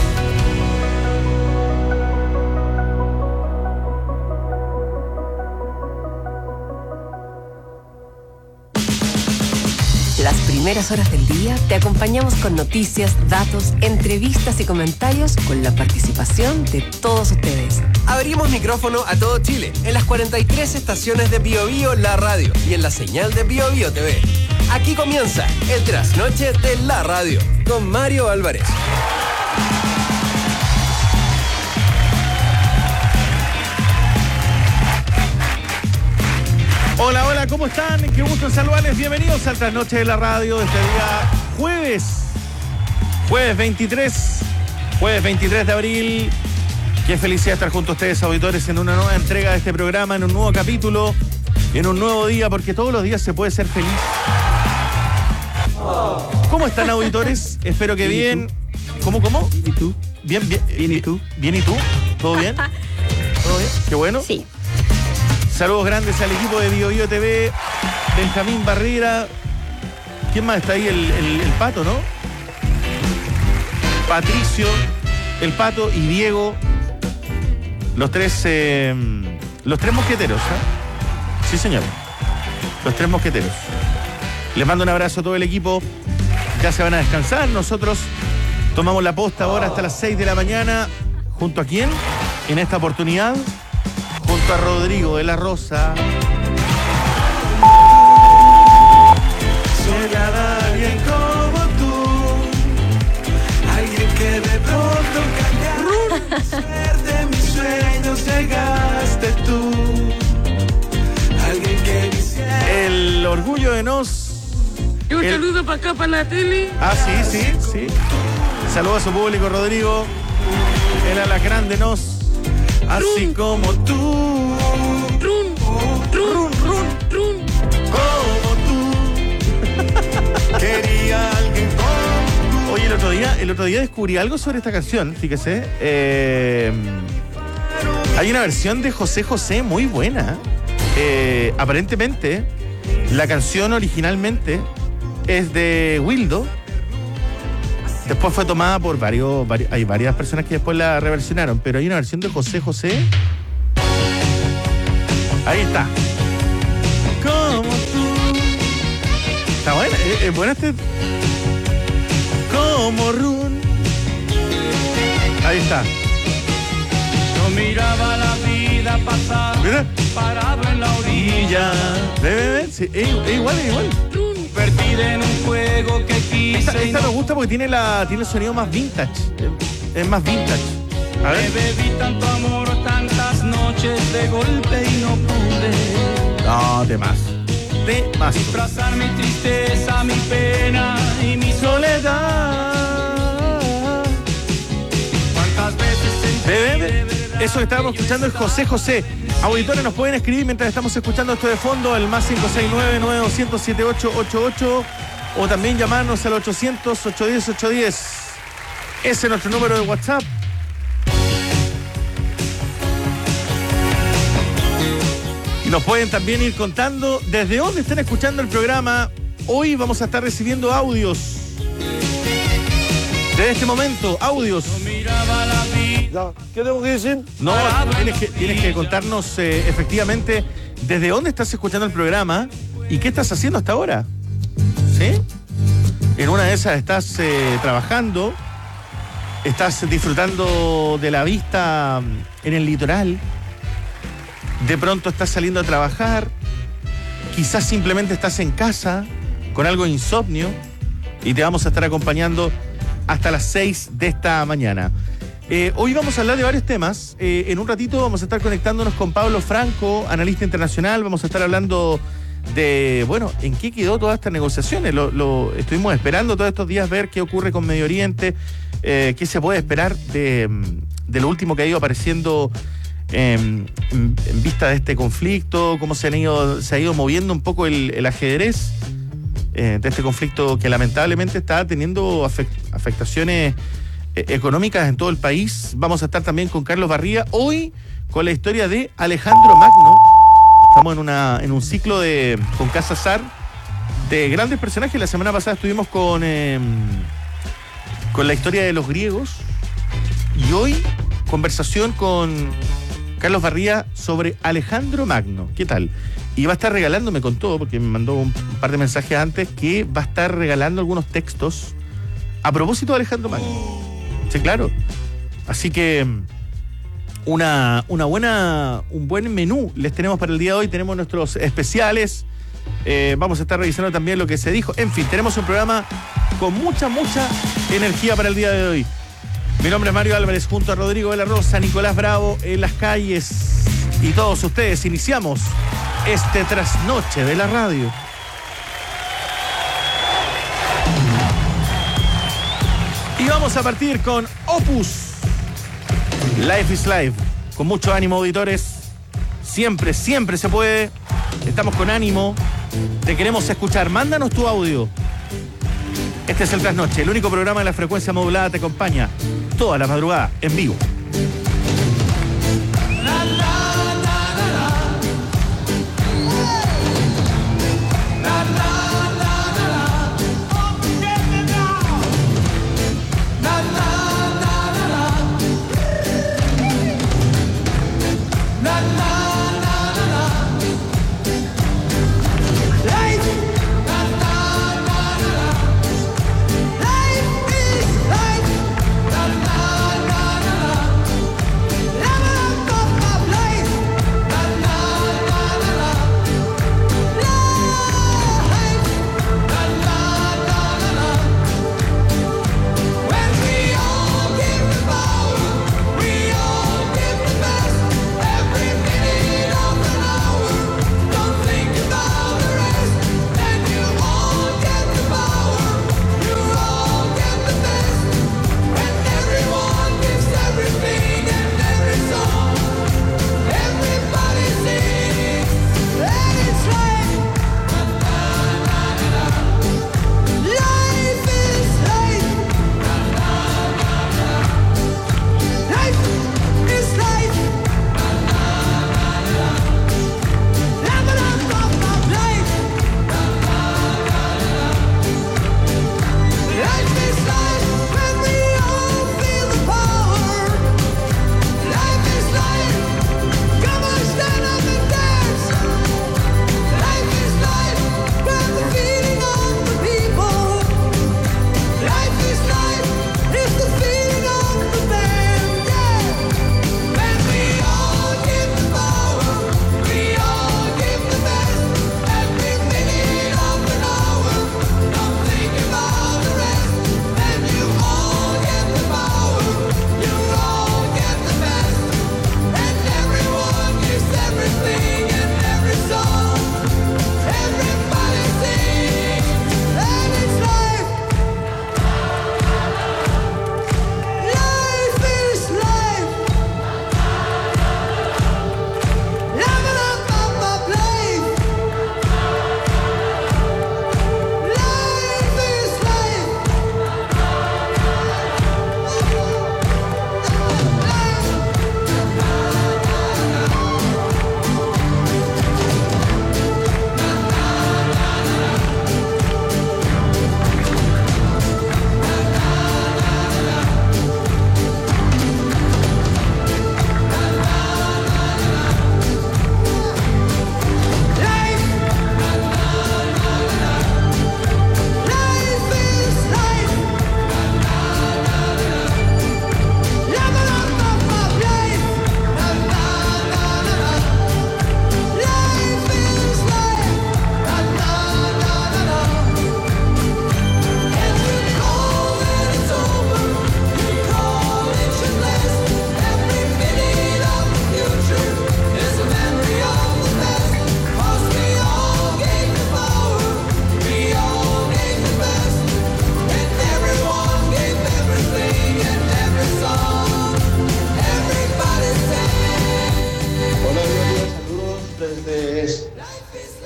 Las primeras horas del día te acompañamos con noticias, datos, entrevistas y comentarios con la participación de todos ustedes. Abrimos micrófono a todo Chile en las cuarenta y tres estaciones de Bio Bio, la radio y en la señal de Bio Bio T V. Aquí comienza el trasnoche de la radio con Mario Álvarez. Hola, hola, ¿cómo están? Qué gusto saludarles. Bienvenidos al trasnoche de la radio de este día jueves. Jueves veintitrés. Jueves veintitrés de abril. Qué felicidad estar junto a ustedes, auditores, en una nueva entrega de este programa, en un nuevo capítulo, en un nuevo día, porque todos los días se puede ser feliz. ¿Cómo están, auditores? Espero que bien. ¿Cómo, cómo? ¿Y tú? Bien, bien. ¿Bien y tú? ¿Bien y tú? ¿Todo bien? ¿Todo bien? Qué bueno. Sí. Saludos grandes al equipo de Bio Bio T V, Benjamín Barrera. ¿Quién más está ahí? El, el, el Pato, ¿no? Patricio, el Pato y Diego. Los tres, eh, los tres mosqueteros, ¿eh? Sí, señor. Los tres mosqueteros. Les mando un abrazo a todo el equipo. Ya se van a descansar. Nosotros tomamos la posta ahora hasta las seis de la mañana. ¿Junto a quién? En esta oportunidad, junto a Rodrigo de la Rosa. Soñar a alguien como tú, alguien que de pronto cambiara ser de mis sueños, llegaste tú, alguien que quisiera. El orgullo de Nos. Y un el... saludo para acá, para la tele. Ah, sí, sí, sí. Saludos a su público, Rodrigo. El alacrán de Nos. Así como tú. Run, run, run, run. Como tú. Quería alguien como tú. Oye, el otro día, el otro día descubrí algo sobre esta canción, fíjese. Eh, hay una versión de José José muy buena. Eh, aparentemente, la canción originalmente es de Wildo. Después fue tomada por varios, varios... Hay varias personas que después la reversionaron, pero hay una versión de José José. Ahí está. Como tú. Está buena. Es, es buena este... Como Run. Ahí está. Yo miraba la vida pasar. Mira. Parado en la orilla. Ve, ve, ve. Sí, es, es igual, es igual. Convertir en un juego que quise. Esta, esta no... me gusta porque tiene, la, tiene el sonido más vintage. Es, es más vintage. A ver. Me bebí tanto amor, tantas noches de golpe y no pude. No, de más. De más. Disfrazar mi tristeza, mi pena y mi soledad. ¿Cuántas veces sentí Ve, ve, ve. de verdad? Eso que estábamos escuchando es José José. Auditores, nos pueden escribir mientras estamos escuchando esto de fondo, el más cinco seis nueve, nueve dos cero, siete ocho ocho ocho, o también llamarnos al ochocientos, ochocientos diez, ochocientos diez. Ese es nuestro número de WhatsApp. Y nos pueden también ir contando desde dónde están escuchando el programa. Hoy vamos a estar recibiendo audios. Desde este momento, audios. ¿Qué tengo que decir? No, tienes que, tienes que contarnos eh, efectivamente desde dónde estás escuchando el programa y qué estás haciendo hasta ahora. ¿Sí? En una de esas estás eh, trabajando, estás disfrutando de la vista en el litoral, de pronto estás saliendo a trabajar, quizás simplemente estás en casa con algo de insomnio y te vamos a estar acompañando hasta las seis de esta mañana. Eh, hoy vamos a hablar de varios temas. Eh, en un ratito vamos a estar conectándonos con Pablo Franco, analista internacional. Vamos a estar hablando de, bueno, en qué quedó todas estas negociaciones. Lo, lo estuvimos esperando todos estos días ver qué ocurre con Medio Oriente, eh, qué se puede esperar de, de lo último que ha ido apareciendo eh, en, en vista de este conflicto, cómo se, han ido, se ha ido moviendo un poco el, el ajedrez eh, de este conflicto que lamentablemente está teniendo afect, afectaciones económicas en todo el país. Vamos a estar también con Carlos Barría, hoy con la historia de Alejandro Magno. Estamos en una en un ciclo de con Casa Sar de grandes personajes. La semana pasada estuvimos con eh, con la historia de los griegos y hoy conversación con Carlos Barría sobre Alejandro Magno. ¿Qué tal? Y va a estar regalándome con todo, porque me mandó un par de mensajes antes, que va a estar regalando algunos textos a propósito de Alejandro Magno. Sí, claro. Así que una, una buena, un buen menú les tenemos para el día de hoy. Tenemos nuestros especiales. Eh, vamos a estar revisando también lo que se dijo. En fin, tenemos un programa con mucha, mucha energía para el día de hoy. Mi nombre es Mario Álvarez, junto a Rodrigo de la Rosa, Nicolás Bravo en las calles y todos ustedes. Iniciamos este trasnoche de la radio. Y vamos a partir con Opus. Life is Life. Con mucho ánimo, auditores. Siempre, siempre se puede. Estamos con ánimo. Te queremos escuchar. Mándanos tu audio. Este es el Trasnoche, el único programa de la frecuencia modulada. Te acompaña toda la madrugada en vivo.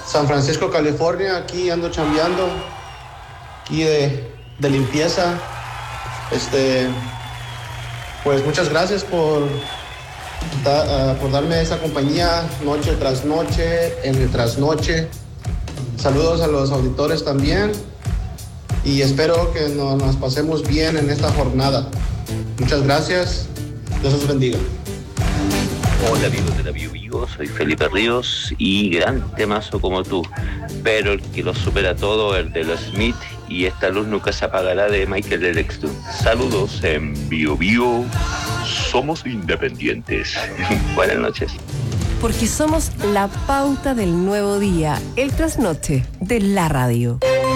San Francisco, California. Aquí ando chambeando, aquí de, de limpieza. Este, pues muchas gracias por, da, uh, por darme esa compañía noche tras noche, en el trasnoche. Saludos a los auditores también y espero que nos, nos pasemos bien en esta jornada. Muchas gracias. Dios los bendiga. Hola amigos de la Bio Bio, soy Felipe Ríos y gran temazo como tú, pero el que lo supera todo el de los Smith y Esta luz nunca se apagará de Michael Erickson. Saludos en Bio Bio, somos independientes. Buenas noches. Porque somos la pauta del nuevo día, el trasnoche de la radio.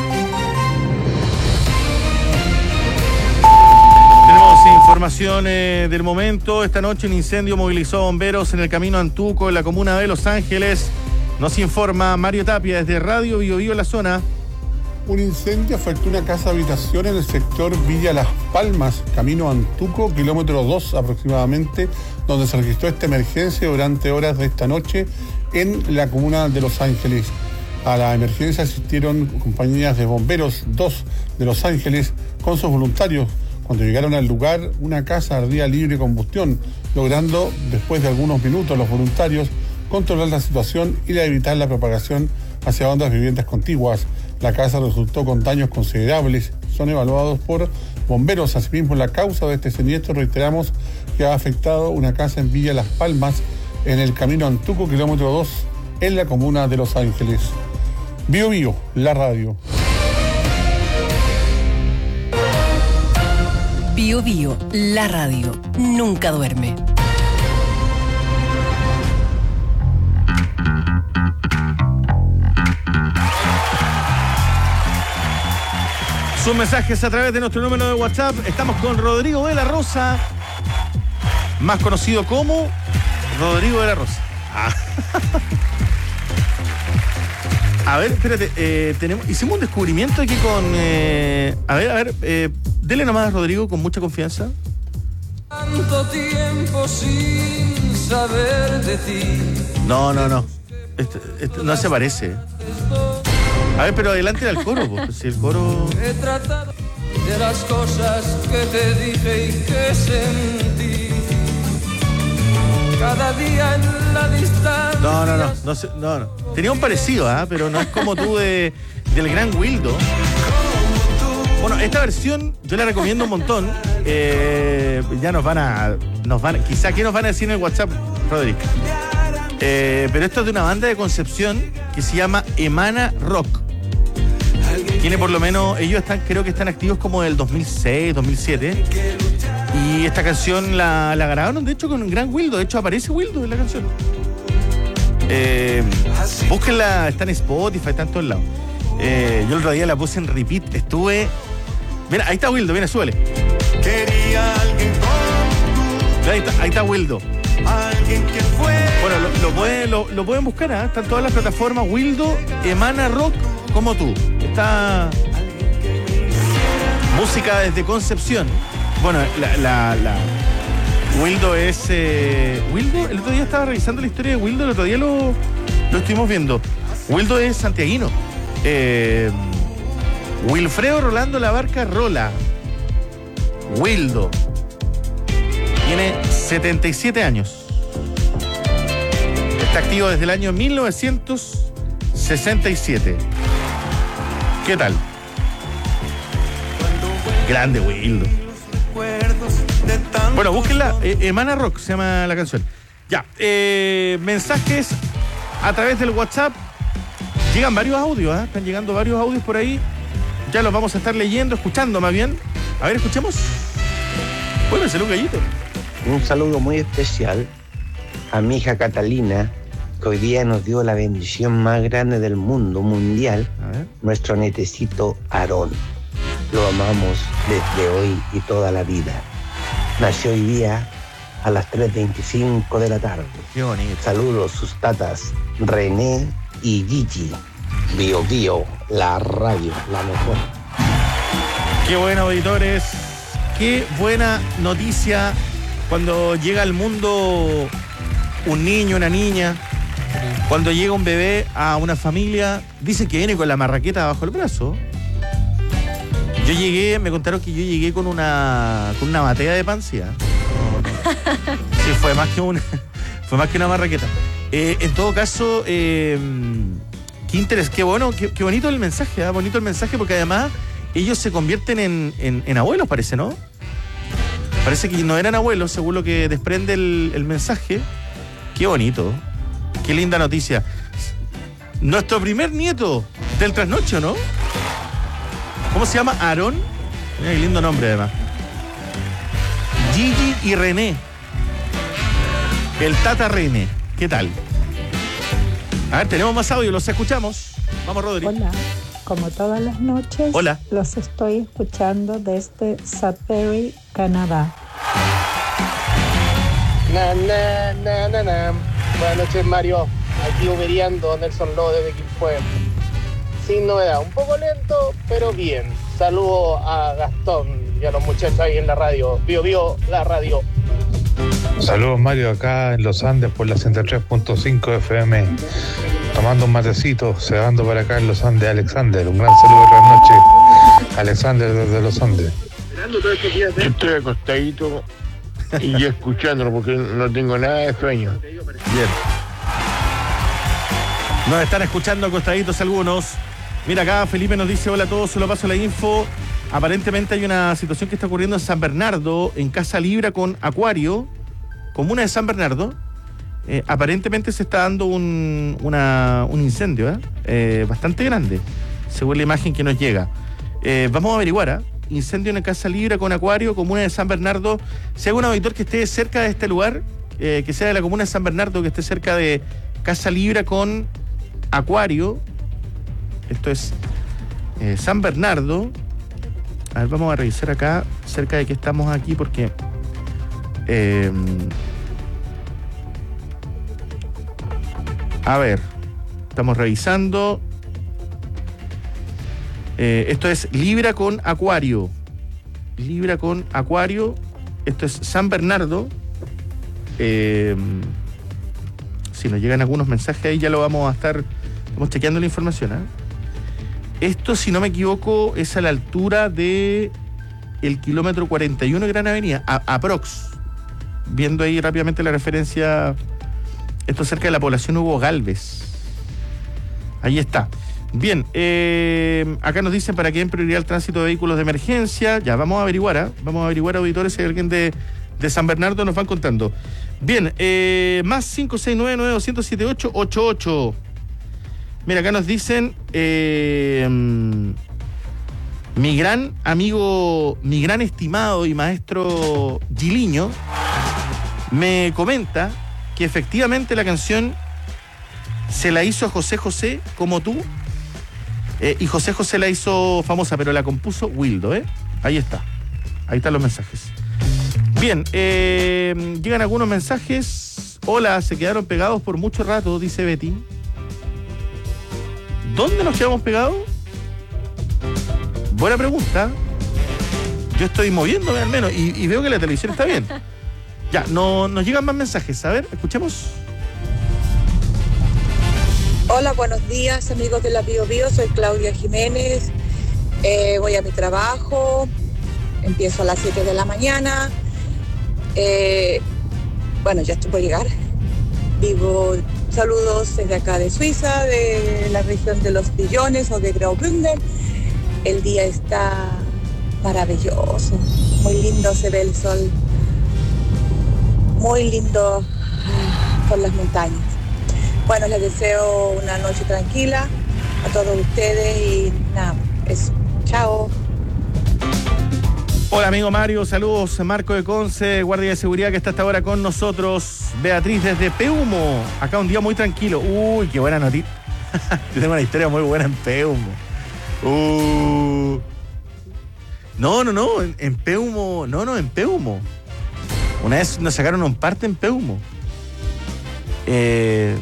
Información eh, del momento. Esta noche un incendio movilizó bomberos en el camino Antuco, en la comuna de Los Ángeles. Nos informa Mario Tapia desde Radio Bio Bio en la zona. Un incendio afectó una casa habitación en el sector Villa Las Palmas, camino Antuco, kilómetro dos aproximadamente, donde se registró esta emergencia durante horas de esta noche en la comuna de Los Ángeles. A la emergencia asistieron compañías de bomberos, dos de Los Ángeles, con sus voluntarios. Cuando llegaron al lugar, una casa ardía libre de combustión, logrando, después de algunos minutos, los voluntarios controlar la situación y evitar la propagación hacia otras viviendas contiguas. La casa resultó con daños considerables, son evaluados por bomberos. Asimismo, la causa de este siniestro, reiteramos, que ha afectado una casa en Villa Las Palmas, en el camino Antuco, kilómetro dos, en la comuna de Los Ángeles. Bio Bio, la radio. Bio Bio, la radio, nunca duerme. Sus mensajes a través de nuestro número de WhatsApp. Estamos con Rodrigo de la Rosa, más conocido como Rodrigo de la Rosa. Ah. A ver, espérate, eh, tenemos, hicimos un descubrimiento aquí con... Eh, a ver, a ver, eh, dele nomás a Rodrigo con mucha confianza. Tanto tiempo sin saber de ti. No, no, no. Este, este, no se parece. A ver, pero adelante al coro, pues, si el coro... He tratado de las cosas que te dije y que sentí. Cada día en la distancia. No, no, no, no, sé, no, no. Tenía un parecido, ¿eh? Pero no es como tú de, del gran Wildo. Bueno, esta versión yo la recomiendo un montón. Eh, ya nos van a, nos van, quizá aquí nos van a decir en el WhatsApp, Rodrigo. Eh, pero esto es de una banda de Concepción que se llama Emana Rock. Tiene por lo menos, ellos están, creo que están activos como del dos mil seis, dos mil siete. Y esta canción la, la grabaron, de hecho, con un gran Wildo. De hecho, aparece Wildo en la canción. Eh, búsquenla, está en Spotify, está en todos lados. Eh, yo el otro día la puse en repeat. Estuve... Mira, ahí está Wildo, viene, súbele. Quería alguien como tú. Ahí está, ahí está Wildo. Alguien que fue. Bueno, lo, lo, pueden, lo, lo pueden buscar, ¿eh? Están todas las plataformas. Wildo, Emana Rock, como tú. Está... Música desde Concepción. Bueno, la... la, la... Wildo es... Eh... Wildo, el otro día estaba revisando la historia de Wildo, el otro día lo, lo estuvimos viendo. Wildo es santiaguino. Eh... Wilfredo Rolando Labarca Rola. Wildo. Tiene setenta y siete años. Está activo desde el año mil novecientos sesenta y siete. ¿Qué tal? Grande Wildo. Bueno, búsquenla. Eh, Emana Rock se llama la canción. Ya. Eh, mensajes a través del WhatsApp. Llegan varios audios, ¿eh? Están llegando varios audios por ahí. Ya los vamos a estar leyendo, escuchando más bien. A ver, escuchemos. Bueno, ese un gallito. Un saludo muy especial a mi hija Catalina, que hoy día nos dio la bendición más grande del mundo mundial, nuestro netecito Aarón. Lo amamos desde hoy y toda la vida. Nació hoy día a las tres veinticinco de la tarde. Qué bonito. Saludos sus tatas René y Gigi. Bio Bio, la radio, la mejor. Qué bueno, auditores. Qué buena noticia cuando llega al mundo un niño, una niña, Cuando llega un bebé a una familia, dicen que viene con la marraqueta bajo el brazo. Yo llegué, me contaron que yo llegué con una con una batea de pancía. No, no. Sí, fue más que una, fue más que una marraqueta. Eh, en todo caso, eh, qué interés, qué bueno, qué, qué bonito el mensaje, ¿eh? Bonito el mensaje porque además ellos se convierten en, en, en abuelos, parece, ¿no? Parece que no eran abuelos, según lo que desprende el, el mensaje. Qué bonito, qué linda noticia. Nuestro primer nieto del trasnocho, ¿no? ¿Cómo se llama? Aarón. Mira qué lindo nombre, además. Gigi y René. El Tata René. ¿Qué tal? A ver, tenemos más audio, los escuchamos. Vamos, Rodri. Hola, como todas las noches, Hola. Los estoy escuchando desde Sudbury, Canadá. Na, na, na, na, na. Buenas noches, Mario. Aquí uberiando Nelson Lowe desde Quilpué. Sin novedad, un poco lento, pero bien. Saludo a Gastón y a los muchachos ahí en la radio. Bio Bio, la radio. Saludos, Mario, acá en Los Andes por la ciento tres punto cinco F M. Tomando un matecito, cebando para acá en Los Andes. Alexander, un gran saludo, buenas noches. Alexander desde Los Andes. Yo estoy acostadito y yo escuchándolo porque no tengo nada de sueño. Bien. Nos están escuchando acostaditos algunos. Mira acá, Felipe nos dice, hola a todos, solo paso la info. Aparentemente hay una situación que está ocurriendo en San Bernardo, en Casa Libra con Acuario, comuna de San Bernardo. Eh, aparentemente se está dando un, una, un incendio, ¿eh? Eh, bastante grande, según la imagen que nos llega. Eh, vamos a averiguar, ¿eh? Incendio en Casa Libra con Acuario, comuna de San Bernardo. Si hay algún auditor que esté cerca de este lugar, eh, que sea de la comuna de San Bernardo, que esté cerca de Casa Libra con Acuario, esto es eh, San Bernardo. A ver, vamos a revisar acá, cerca de que estamos aquí, porque eh, a ver, estamos revisando. Eh, esto es Libra con Acuario. Libra con Acuario. Esto es San Bernardo. Eh, si nos llegan algunos mensajes ahí, ya lo vamos a estar. Estamos chequeando la información, ¿eh? Esto, si no me equivoco, es a la altura de el kilómetro cuarenta y uno de Gran Avenida, a, aprox. Viendo ahí rápidamente la referencia, esto es cerca de la población Hugo Galvez. Ahí está. Bien, eh, acá nos dicen para qué en prioridad el tránsito de vehículos de emergencia. Ya, vamos a averiguar, ¿eh? Vamos a averiguar, auditores, si hay alguien de, de San Bernardo nos van contando. Bien, eh, más cinco seis nueve nueve dos cero siete ocho ocho ocho. Mira, acá nos dicen, eh, mi gran amigo, mi gran estimado y maestro Giliño me comenta que efectivamente la canción se la hizo a José José, como tú, eh, y José José la hizo famosa, pero la compuso Wildo, ¿eh? Ahí está, ahí están los mensajes. Bien, eh, llegan algunos mensajes. Hola, se quedaron pegados por mucho rato, dice Betty. ¿Dónde nos quedamos pegados? Buena pregunta. Yo estoy moviéndome al menos y, y veo que la televisión está bien. Ya, no, nos llegan más mensajes. A ver, escuchemos. Hola, buenos días, amigos de la Bio Bio. Soy Claudia Jiménez. Eh, voy a mi trabajo. Empiezo a las siete de la mañana. Eh, bueno, ya estoy por llegar. Vivo... Saludos desde acá de Suiza, de la región de los Billones o de Graubünden. El día está maravilloso, muy lindo, se ve el sol, muy lindo por las montañas. Bueno, les deseo una noche tranquila a todos ustedes y nada, eso. Chao. Hola, amigo Mario, saludos. Marco de Conce, guardia de seguridad que está hasta ahora con nosotros. Beatriz desde Peumo, acá un día muy tranquilo. Uy, qué buena noticia. Yo tengo una historia muy buena en Peumo. Uh. No, no, no, en, en Peumo, no, no, en Peumo. Una vez nos sacaron un parte en Peumo. Eh,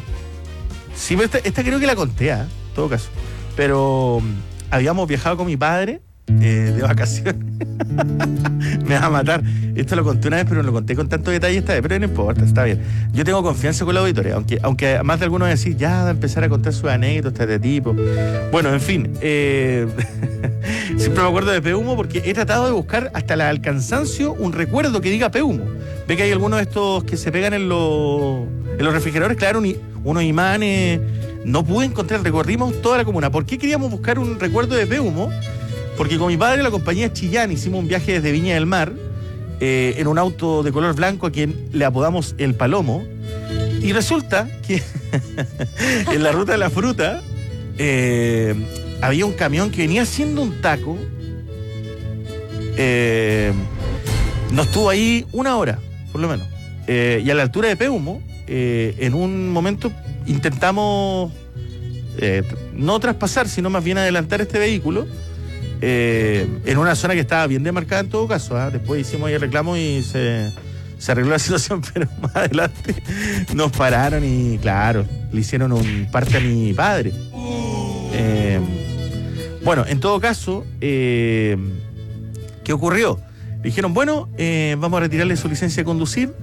sí, pero esta, esta creo que la conté, ¿eh? En todo caso. Pero um, habíamos viajado con mi padre eh, de vacaciones. Me va a matar. Esto lo conté una vez, pero no lo conté con tanto detalle esta vez, pero no importa, está bien. Yo tengo confianza con la auditoría, aunque, aunque más de algunos van a decir, ya va a empezar a contar sus anécdotas de tipo. Bueno, en fin, eh, siempre me acuerdo de Peumo porque he tratado de buscar hasta la, al cansancio un recuerdo que diga Peumo. Ve que hay algunos de estos que se pegan en los, en los refrigeradores, claro, un, unos imanes. No pude encontrar, recorrimos toda la comuna. ¿Por qué queríamos buscar un recuerdo de Peumo? Porque con mi padre, la compañía Chillán, hicimos un viaje desde Viña del Mar eh, en un auto de color blanco a quien le apodamos El Palomo. Y resulta que en la ruta de la fruta eh, había un camión que venía haciendo un taco. Eh, nos estuvo ahí una hora, por lo menos. Eh, y a la altura de Peumo, eh, en un momento intentamos eh, no traspasar, sino más bien adelantar este vehículo. Eh, en una zona que estaba bien demarcada en todo caso, ¿eh? Después hicimos ahí el reclamo y se, se arregló la situación, pero más adelante nos pararon y claro, le hicieron un parte a mi padre. Eh, bueno, en todo caso, eh, ¿qué ocurrió? Le dijeron, bueno, eh, vamos a retirarle su licencia de conducir.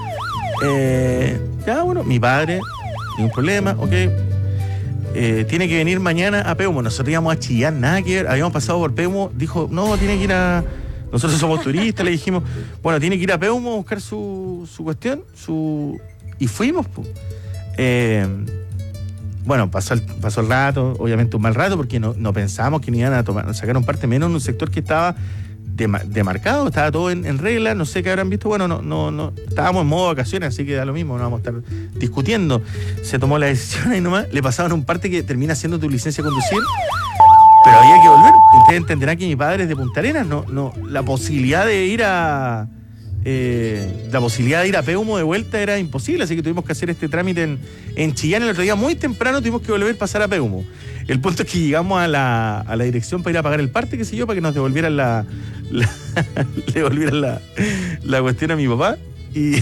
Eh, ya, bueno, mi padre, ningún problema, ok. Eh, tiene que venir mañana a Peumo. Nosotros íbamos a Chillán, nada que ver. Habíamos pasado por Peumo. Dijo, no, tiene que ir a... Nosotros somos turistas. Le dijimos, bueno, tiene que ir a Peumo a buscar su, su cuestión. su Y fuimos, pues. Eh, bueno, pasó el, pasó el rato. Obviamente un mal rato porque no, no pensábamos que ni iban a tomar, sacaron parte menos en un sector que estaba demarcado, estaba todo en, en regla, no sé qué habrán visto, bueno, no, no, no, estábamos en modo vacaciones, así que da lo mismo, no vamos a estar discutiendo. Se tomó la decisión y nomás le pasaban un parte que termina siendo tu licencia de conducir, pero había que volver. Ustedes entenderán que mi padre es de Punta Arenas, no, no, la posibilidad de ir a eh, la posibilidad de ir a Peumo de vuelta era imposible, así que tuvimos que hacer este trámite en, en Chillán. El otro día muy temprano tuvimos que volver a pasar a Peumo. El punto es que llegamos a la, a la dirección para ir a pagar el parte, qué sé yo, para que nos devolvieran la, la le devolvieran la, la cuestión a mi papá. Y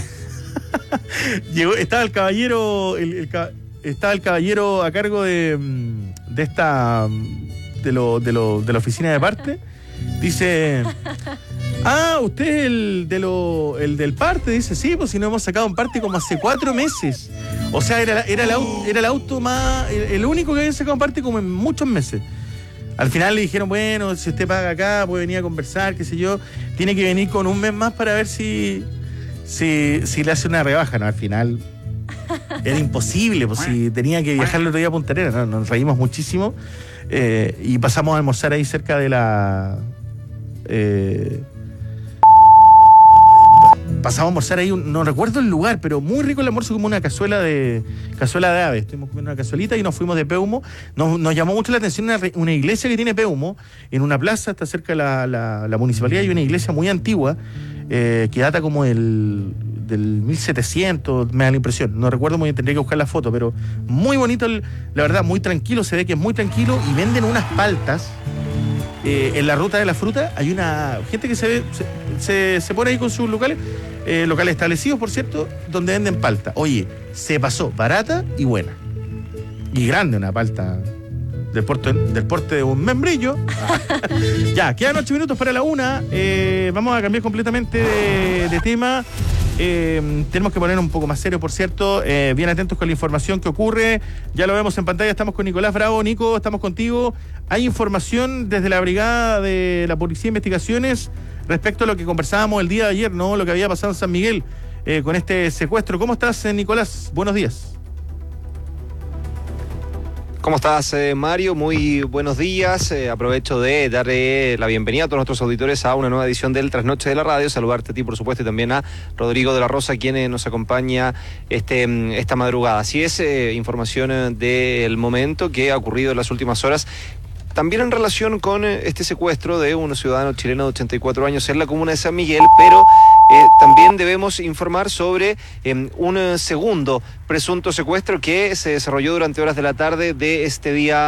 llegó, estaba el caballero, el, el, estaba el caballero a cargo de, de esta de lo, de lo, de la oficina de parte. Dice, ah, usted es el de lo, el del parte. Dice, sí, pues si no hemos sacado un parte como hace cuatro meses. O sea, era, era, el, auto, era el auto más, el, el único que había sacado un parte como en muchos meses. Al final le dijeron, bueno, si usted paga acá, puede venir a conversar, qué sé yo. Tiene que venir con un mes más para ver si, si, si le hace una rebaja. No, al final era imposible, pues si tenía que viajar el otro día a Punta Arenas. No, nos reímos muchísimo. Eh, y pasamos a almorzar ahí cerca de la... Eh, pasamos a almorzar ahí, un, no recuerdo el lugar, pero muy rico el almuerzo, como una cazuela de cazuela de aves. Estuvimos comiendo una cazuelita y nos fuimos de Peumo. Nos, nos llamó mucho la atención una, una iglesia que tiene Peumo, en una plaza, está cerca de la, la, la municipalidad, y una iglesia muy antigua, eh, que data como el, del mil setecientos, me da la impresión. No recuerdo muy bien, tendría que buscar la foto, pero muy bonito, el, la verdad, muy tranquilo, se ve que es muy tranquilo, y venden unas paltas. Eh, en la ruta de la fruta hay una gente que se ve, se, se, se pone ahí con sus locales, eh, locales establecidos, por cierto, donde venden palta. Oye, se pasó, barata y buena. Y grande, una palta del porte, del porte de un membrillo. Ya, quedan ocho minutos para la una. Eh, vamos a cambiar completamente de, de tema. Eh, tenemos que poner un poco más serio, por cierto. Eh, bien atentos con la información que ocurre. Ya lo vemos en pantalla, estamos con Nicolás Bravo. Nico, estamos contigo. Hay información desde la brigada de la Policía de Investigaciones respecto a lo que conversábamos el día de ayer, ¿no? Lo que había pasado en San Miguel eh, con este secuestro. ¿Cómo estás, eh, Nicolás? Buenos días. ¿Cómo estás, eh, Mario? Muy buenos días. Eh, aprovecho de darle la bienvenida a todos nuestros auditores a una nueva edición del Trasnoche de la Radio. Saludarte a ti, por supuesto, y también a Rodrigo de la Rosa, quien eh, nos acompaña este, esta madrugada. Así es, eh, información del momento que ha ocurrido en las últimas horas. También en relación con este secuestro de un ciudadano chileno de ochenta y cuatro años en la comuna de San Miguel, pero eh, también debemos informar sobre eh, un segundo presunto secuestro que se desarrolló durante horas de la tarde de este día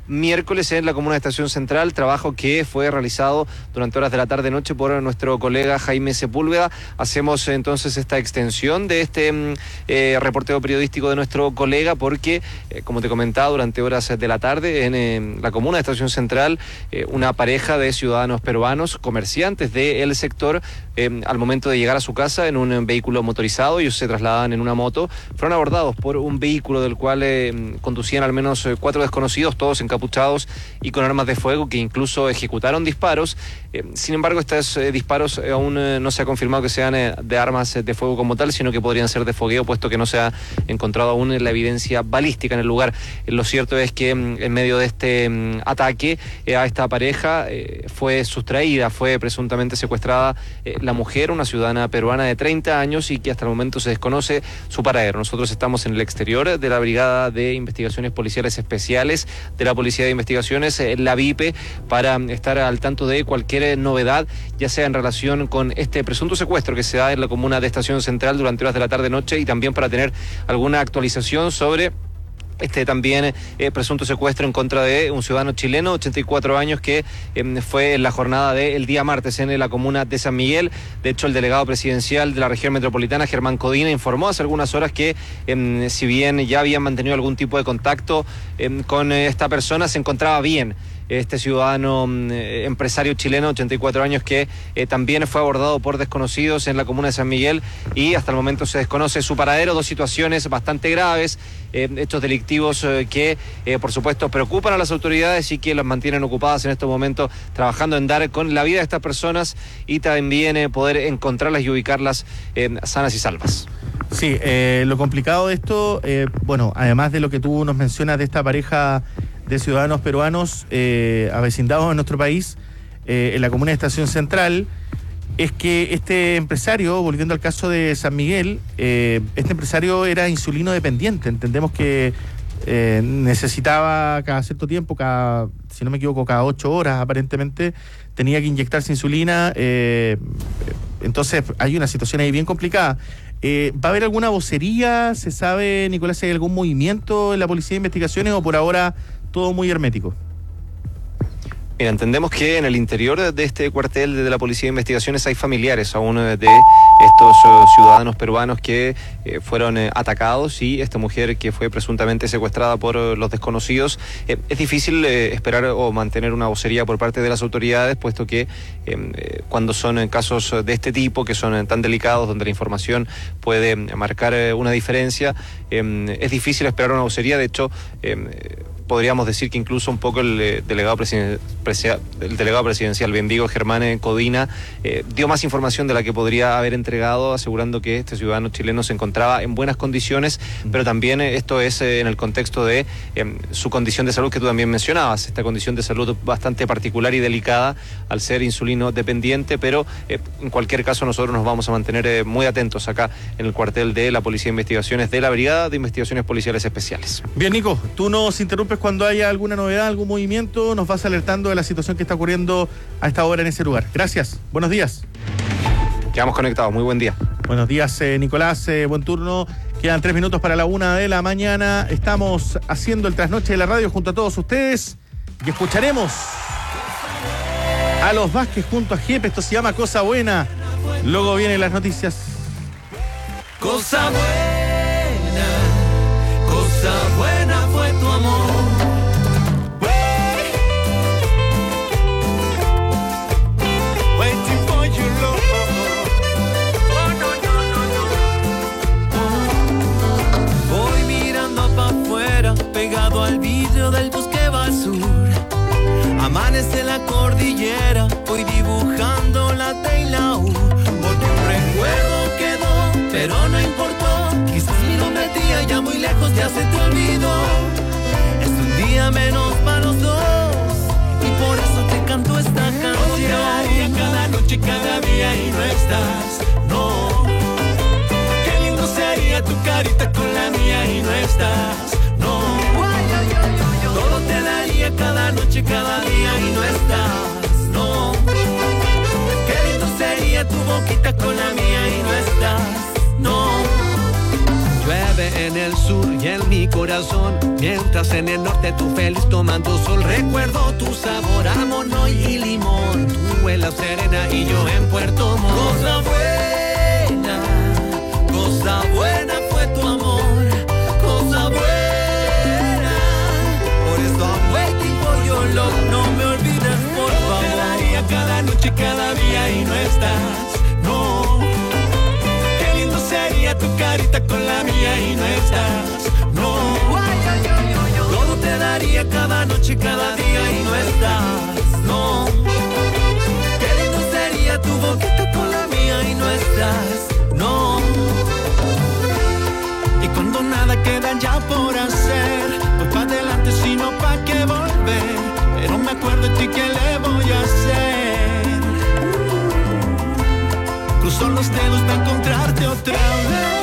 miércoles en la comuna de Estación Central, trabajo que fue realizado durante horas de la tarde-noche por nuestro colega Jaime Sepúlveda. Hacemos entonces esta extensión de este eh, reporteo periodístico de nuestro colega porque, eh, como te comentaba, durante horas de la tarde en eh, la comuna de Estación Central, eh, una pareja de ciudadanos peruanos, comerciantes del sector, eh, al momento de llegar a su casa en un vehículo motorizado, ellos se trasladaban en una moto, fueron abordados por un vehículo del cual eh, conducían al menos eh, cuatro desconocidos, todos encapuchados y con armas de fuego, que incluso ejecutaron disparos. Eh, sin embargo, estos eh, disparos eh, aún eh, no se ha confirmado que sean eh, de armas eh, de fuego como tal, sino que podrían ser de fogueo, puesto que no se ha encontrado aún la evidencia balística en el lugar. Eh, lo cierto es que mm, en medio de este mm, ataque eh, a esta pareja eh, fue sustraída, fue presuntamente secuestrada eh, la mujer, una ciudadana peruana de treinta años, y que hasta el momento se desconoce su paradero. Nosotros estamos en el exterior de la Brigada de Investigaciones Policiales Especiales de la Policía de Investigaciones, eh, la V I P E, para estar al tanto de cualquier novedad, ya sea en relación con este presunto secuestro que se da en la comuna de Estación Central durante horas de la tarde-noche, y también para tener alguna actualización sobre este también eh, presunto secuestro en contra de un ciudadano chileno, ochenta y cuatro años, que eh, fue en la jornada del día martes en la comuna de San Miguel. De hecho, el delegado presidencial de la región metropolitana, Germán Codina, informó hace algunas horas que eh, si bien ya habían mantenido algún tipo de contacto eh, con esta persona, se encontraba bien. Este ciudadano eh, empresario chileno, ochenta y cuatro años, que eh, también fue abordado por desconocidos en la comuna de San Miguel, y hasta el momento se desconoce su paradero. Dos situaciones bastante graves, eh, hechos delictivos eh, que eh, por supuesto preocupan a las autoridades y que las mantienen ocupadas en estos momentos trabajando en dar con la vida de estas personas y también eh, poder encontrarlas y ubicarlas eh, sanas y salvas. Sí, eh, lo complicado de esto, eh, bueno, además de lo que tú nos mencionas de esta pareja de ciudadanos peruanos eh, avecindados en nuestro país, eh, en la comuna de Estación Central, es que este empresario, volviendo al caso de San Miguel, eh, este empresario era insulino dependiente. Entendemos que eh, necesitaba cada cierto tiempo, cada, si no me equivoco, cada ocho horas aparentemente, tenía que inyectarse insulina. Eh, entonces hay una situación ahí bien complicada. Eh, ¿Va a haber alguna vocería? ¿Se sabe, Nicolás, si hay algún movimiento en la Policía de Investigaciones, o por ahora todo muy hermético? Mira, entendemos que en el interior de este cuartel de la Policía de Investigaciones hay familiares aún de estos uh, ciudadanos peruanos que eh, fueron eh, atacados, y esta mujer que fue presuntamente secuestrada por uh, los desconocidos. Eh, es difícil eh, esperar o mantener una vocería por parte de las autoridades, puesto que eh, cuando son eh, casos de este tipo, que son eh, tan delicados, donde la información puede eh, marcar eh, una diferencia, eh, es difícil esperar una vocería. De hecho, eh, podríamos decir que incluso un poco el eh, delegado presiden, presi, el delegado presidencial, bien digo, Germán Codina, eh, dio más información de la que podría haber entregado, asegurando que este ciudadano chileno se encontraba en buenas condiciones, pero también eh, esto es eh, en el contexto de eh, su condición de salud, que tú también mencionabas, esta condición de salud bastante particular y delicada al ser insulino dependiente, pero eh, en cualquier caso nosotros nos vamos a mantener eh, muy atentos acá en el cuartel de la Policía de Investigaciones de la Brigada de Investigaciones Policiales Especiales. Bien, Nico, tú nos interrumpes cuando haya alguna novedad, algún movimiento, nos vas alertando de la situación que está ocurriendo a esta hora en ese lugar. Gracias, buenos días. Quedamos conectados, muy buen día. Buenos días, eh, Nicolás, eh, buen turno. Quedan tres minutos para la una de la mañana. Estamos haciendo el trasnoche de la radio junto a todos ustedes y escucharemos a los Vázquez junto a Jepe. Esto se llama Cosa Buena. Luego vienen las noticias. Cosa buena, cosa buena fue tu amor. Waiting for your love. Oh, no, no, no, no. Voy mirando pa' afuera, pegado al vidrio del bosque va al sur. Amanece la cordillera, voy dibujando la T y la U. Porque un recuerdo quedó, pero no importó. Quizás mi nombre a ti allá muy lejos ya se te olvidó. Es un día menos para los dos, y por eso te canto esta canción. Todo te daría cada noche, cada día y no estás, no. Qué lindo sería tu carita con la mía y no estás, no. Todo te daría cada noche, cada día y no estás, no. Qué lindo sería tu boquita con la mía y no estás, no. Llueve en el sur y en mi corazón, mientras en el norte tú feliz tomando sol. Recuerdo tu sabor a mono y limón, tú en La Serena y yo en Puerto Montt. Cosa buena, cosa buena fue tu amor, cosa buena. Por eso I'm waiting for your love, no me olvides por favor. Te daría cada noche, cada día y no estás, no. Qué lindo sería tu carita con la mía y no estás, no. Todo te daría cada noche, cada día y no estás, no. Qué lindo sería tu boquita con la mía y no estás, no. Y cuando nada queda ya por hacer, pues pa' adelante sino pa' qué volver. Pero me acuerdo de ti, ¿qué le voy a hacer? Cruzo los dedos para encontrarte otra vez.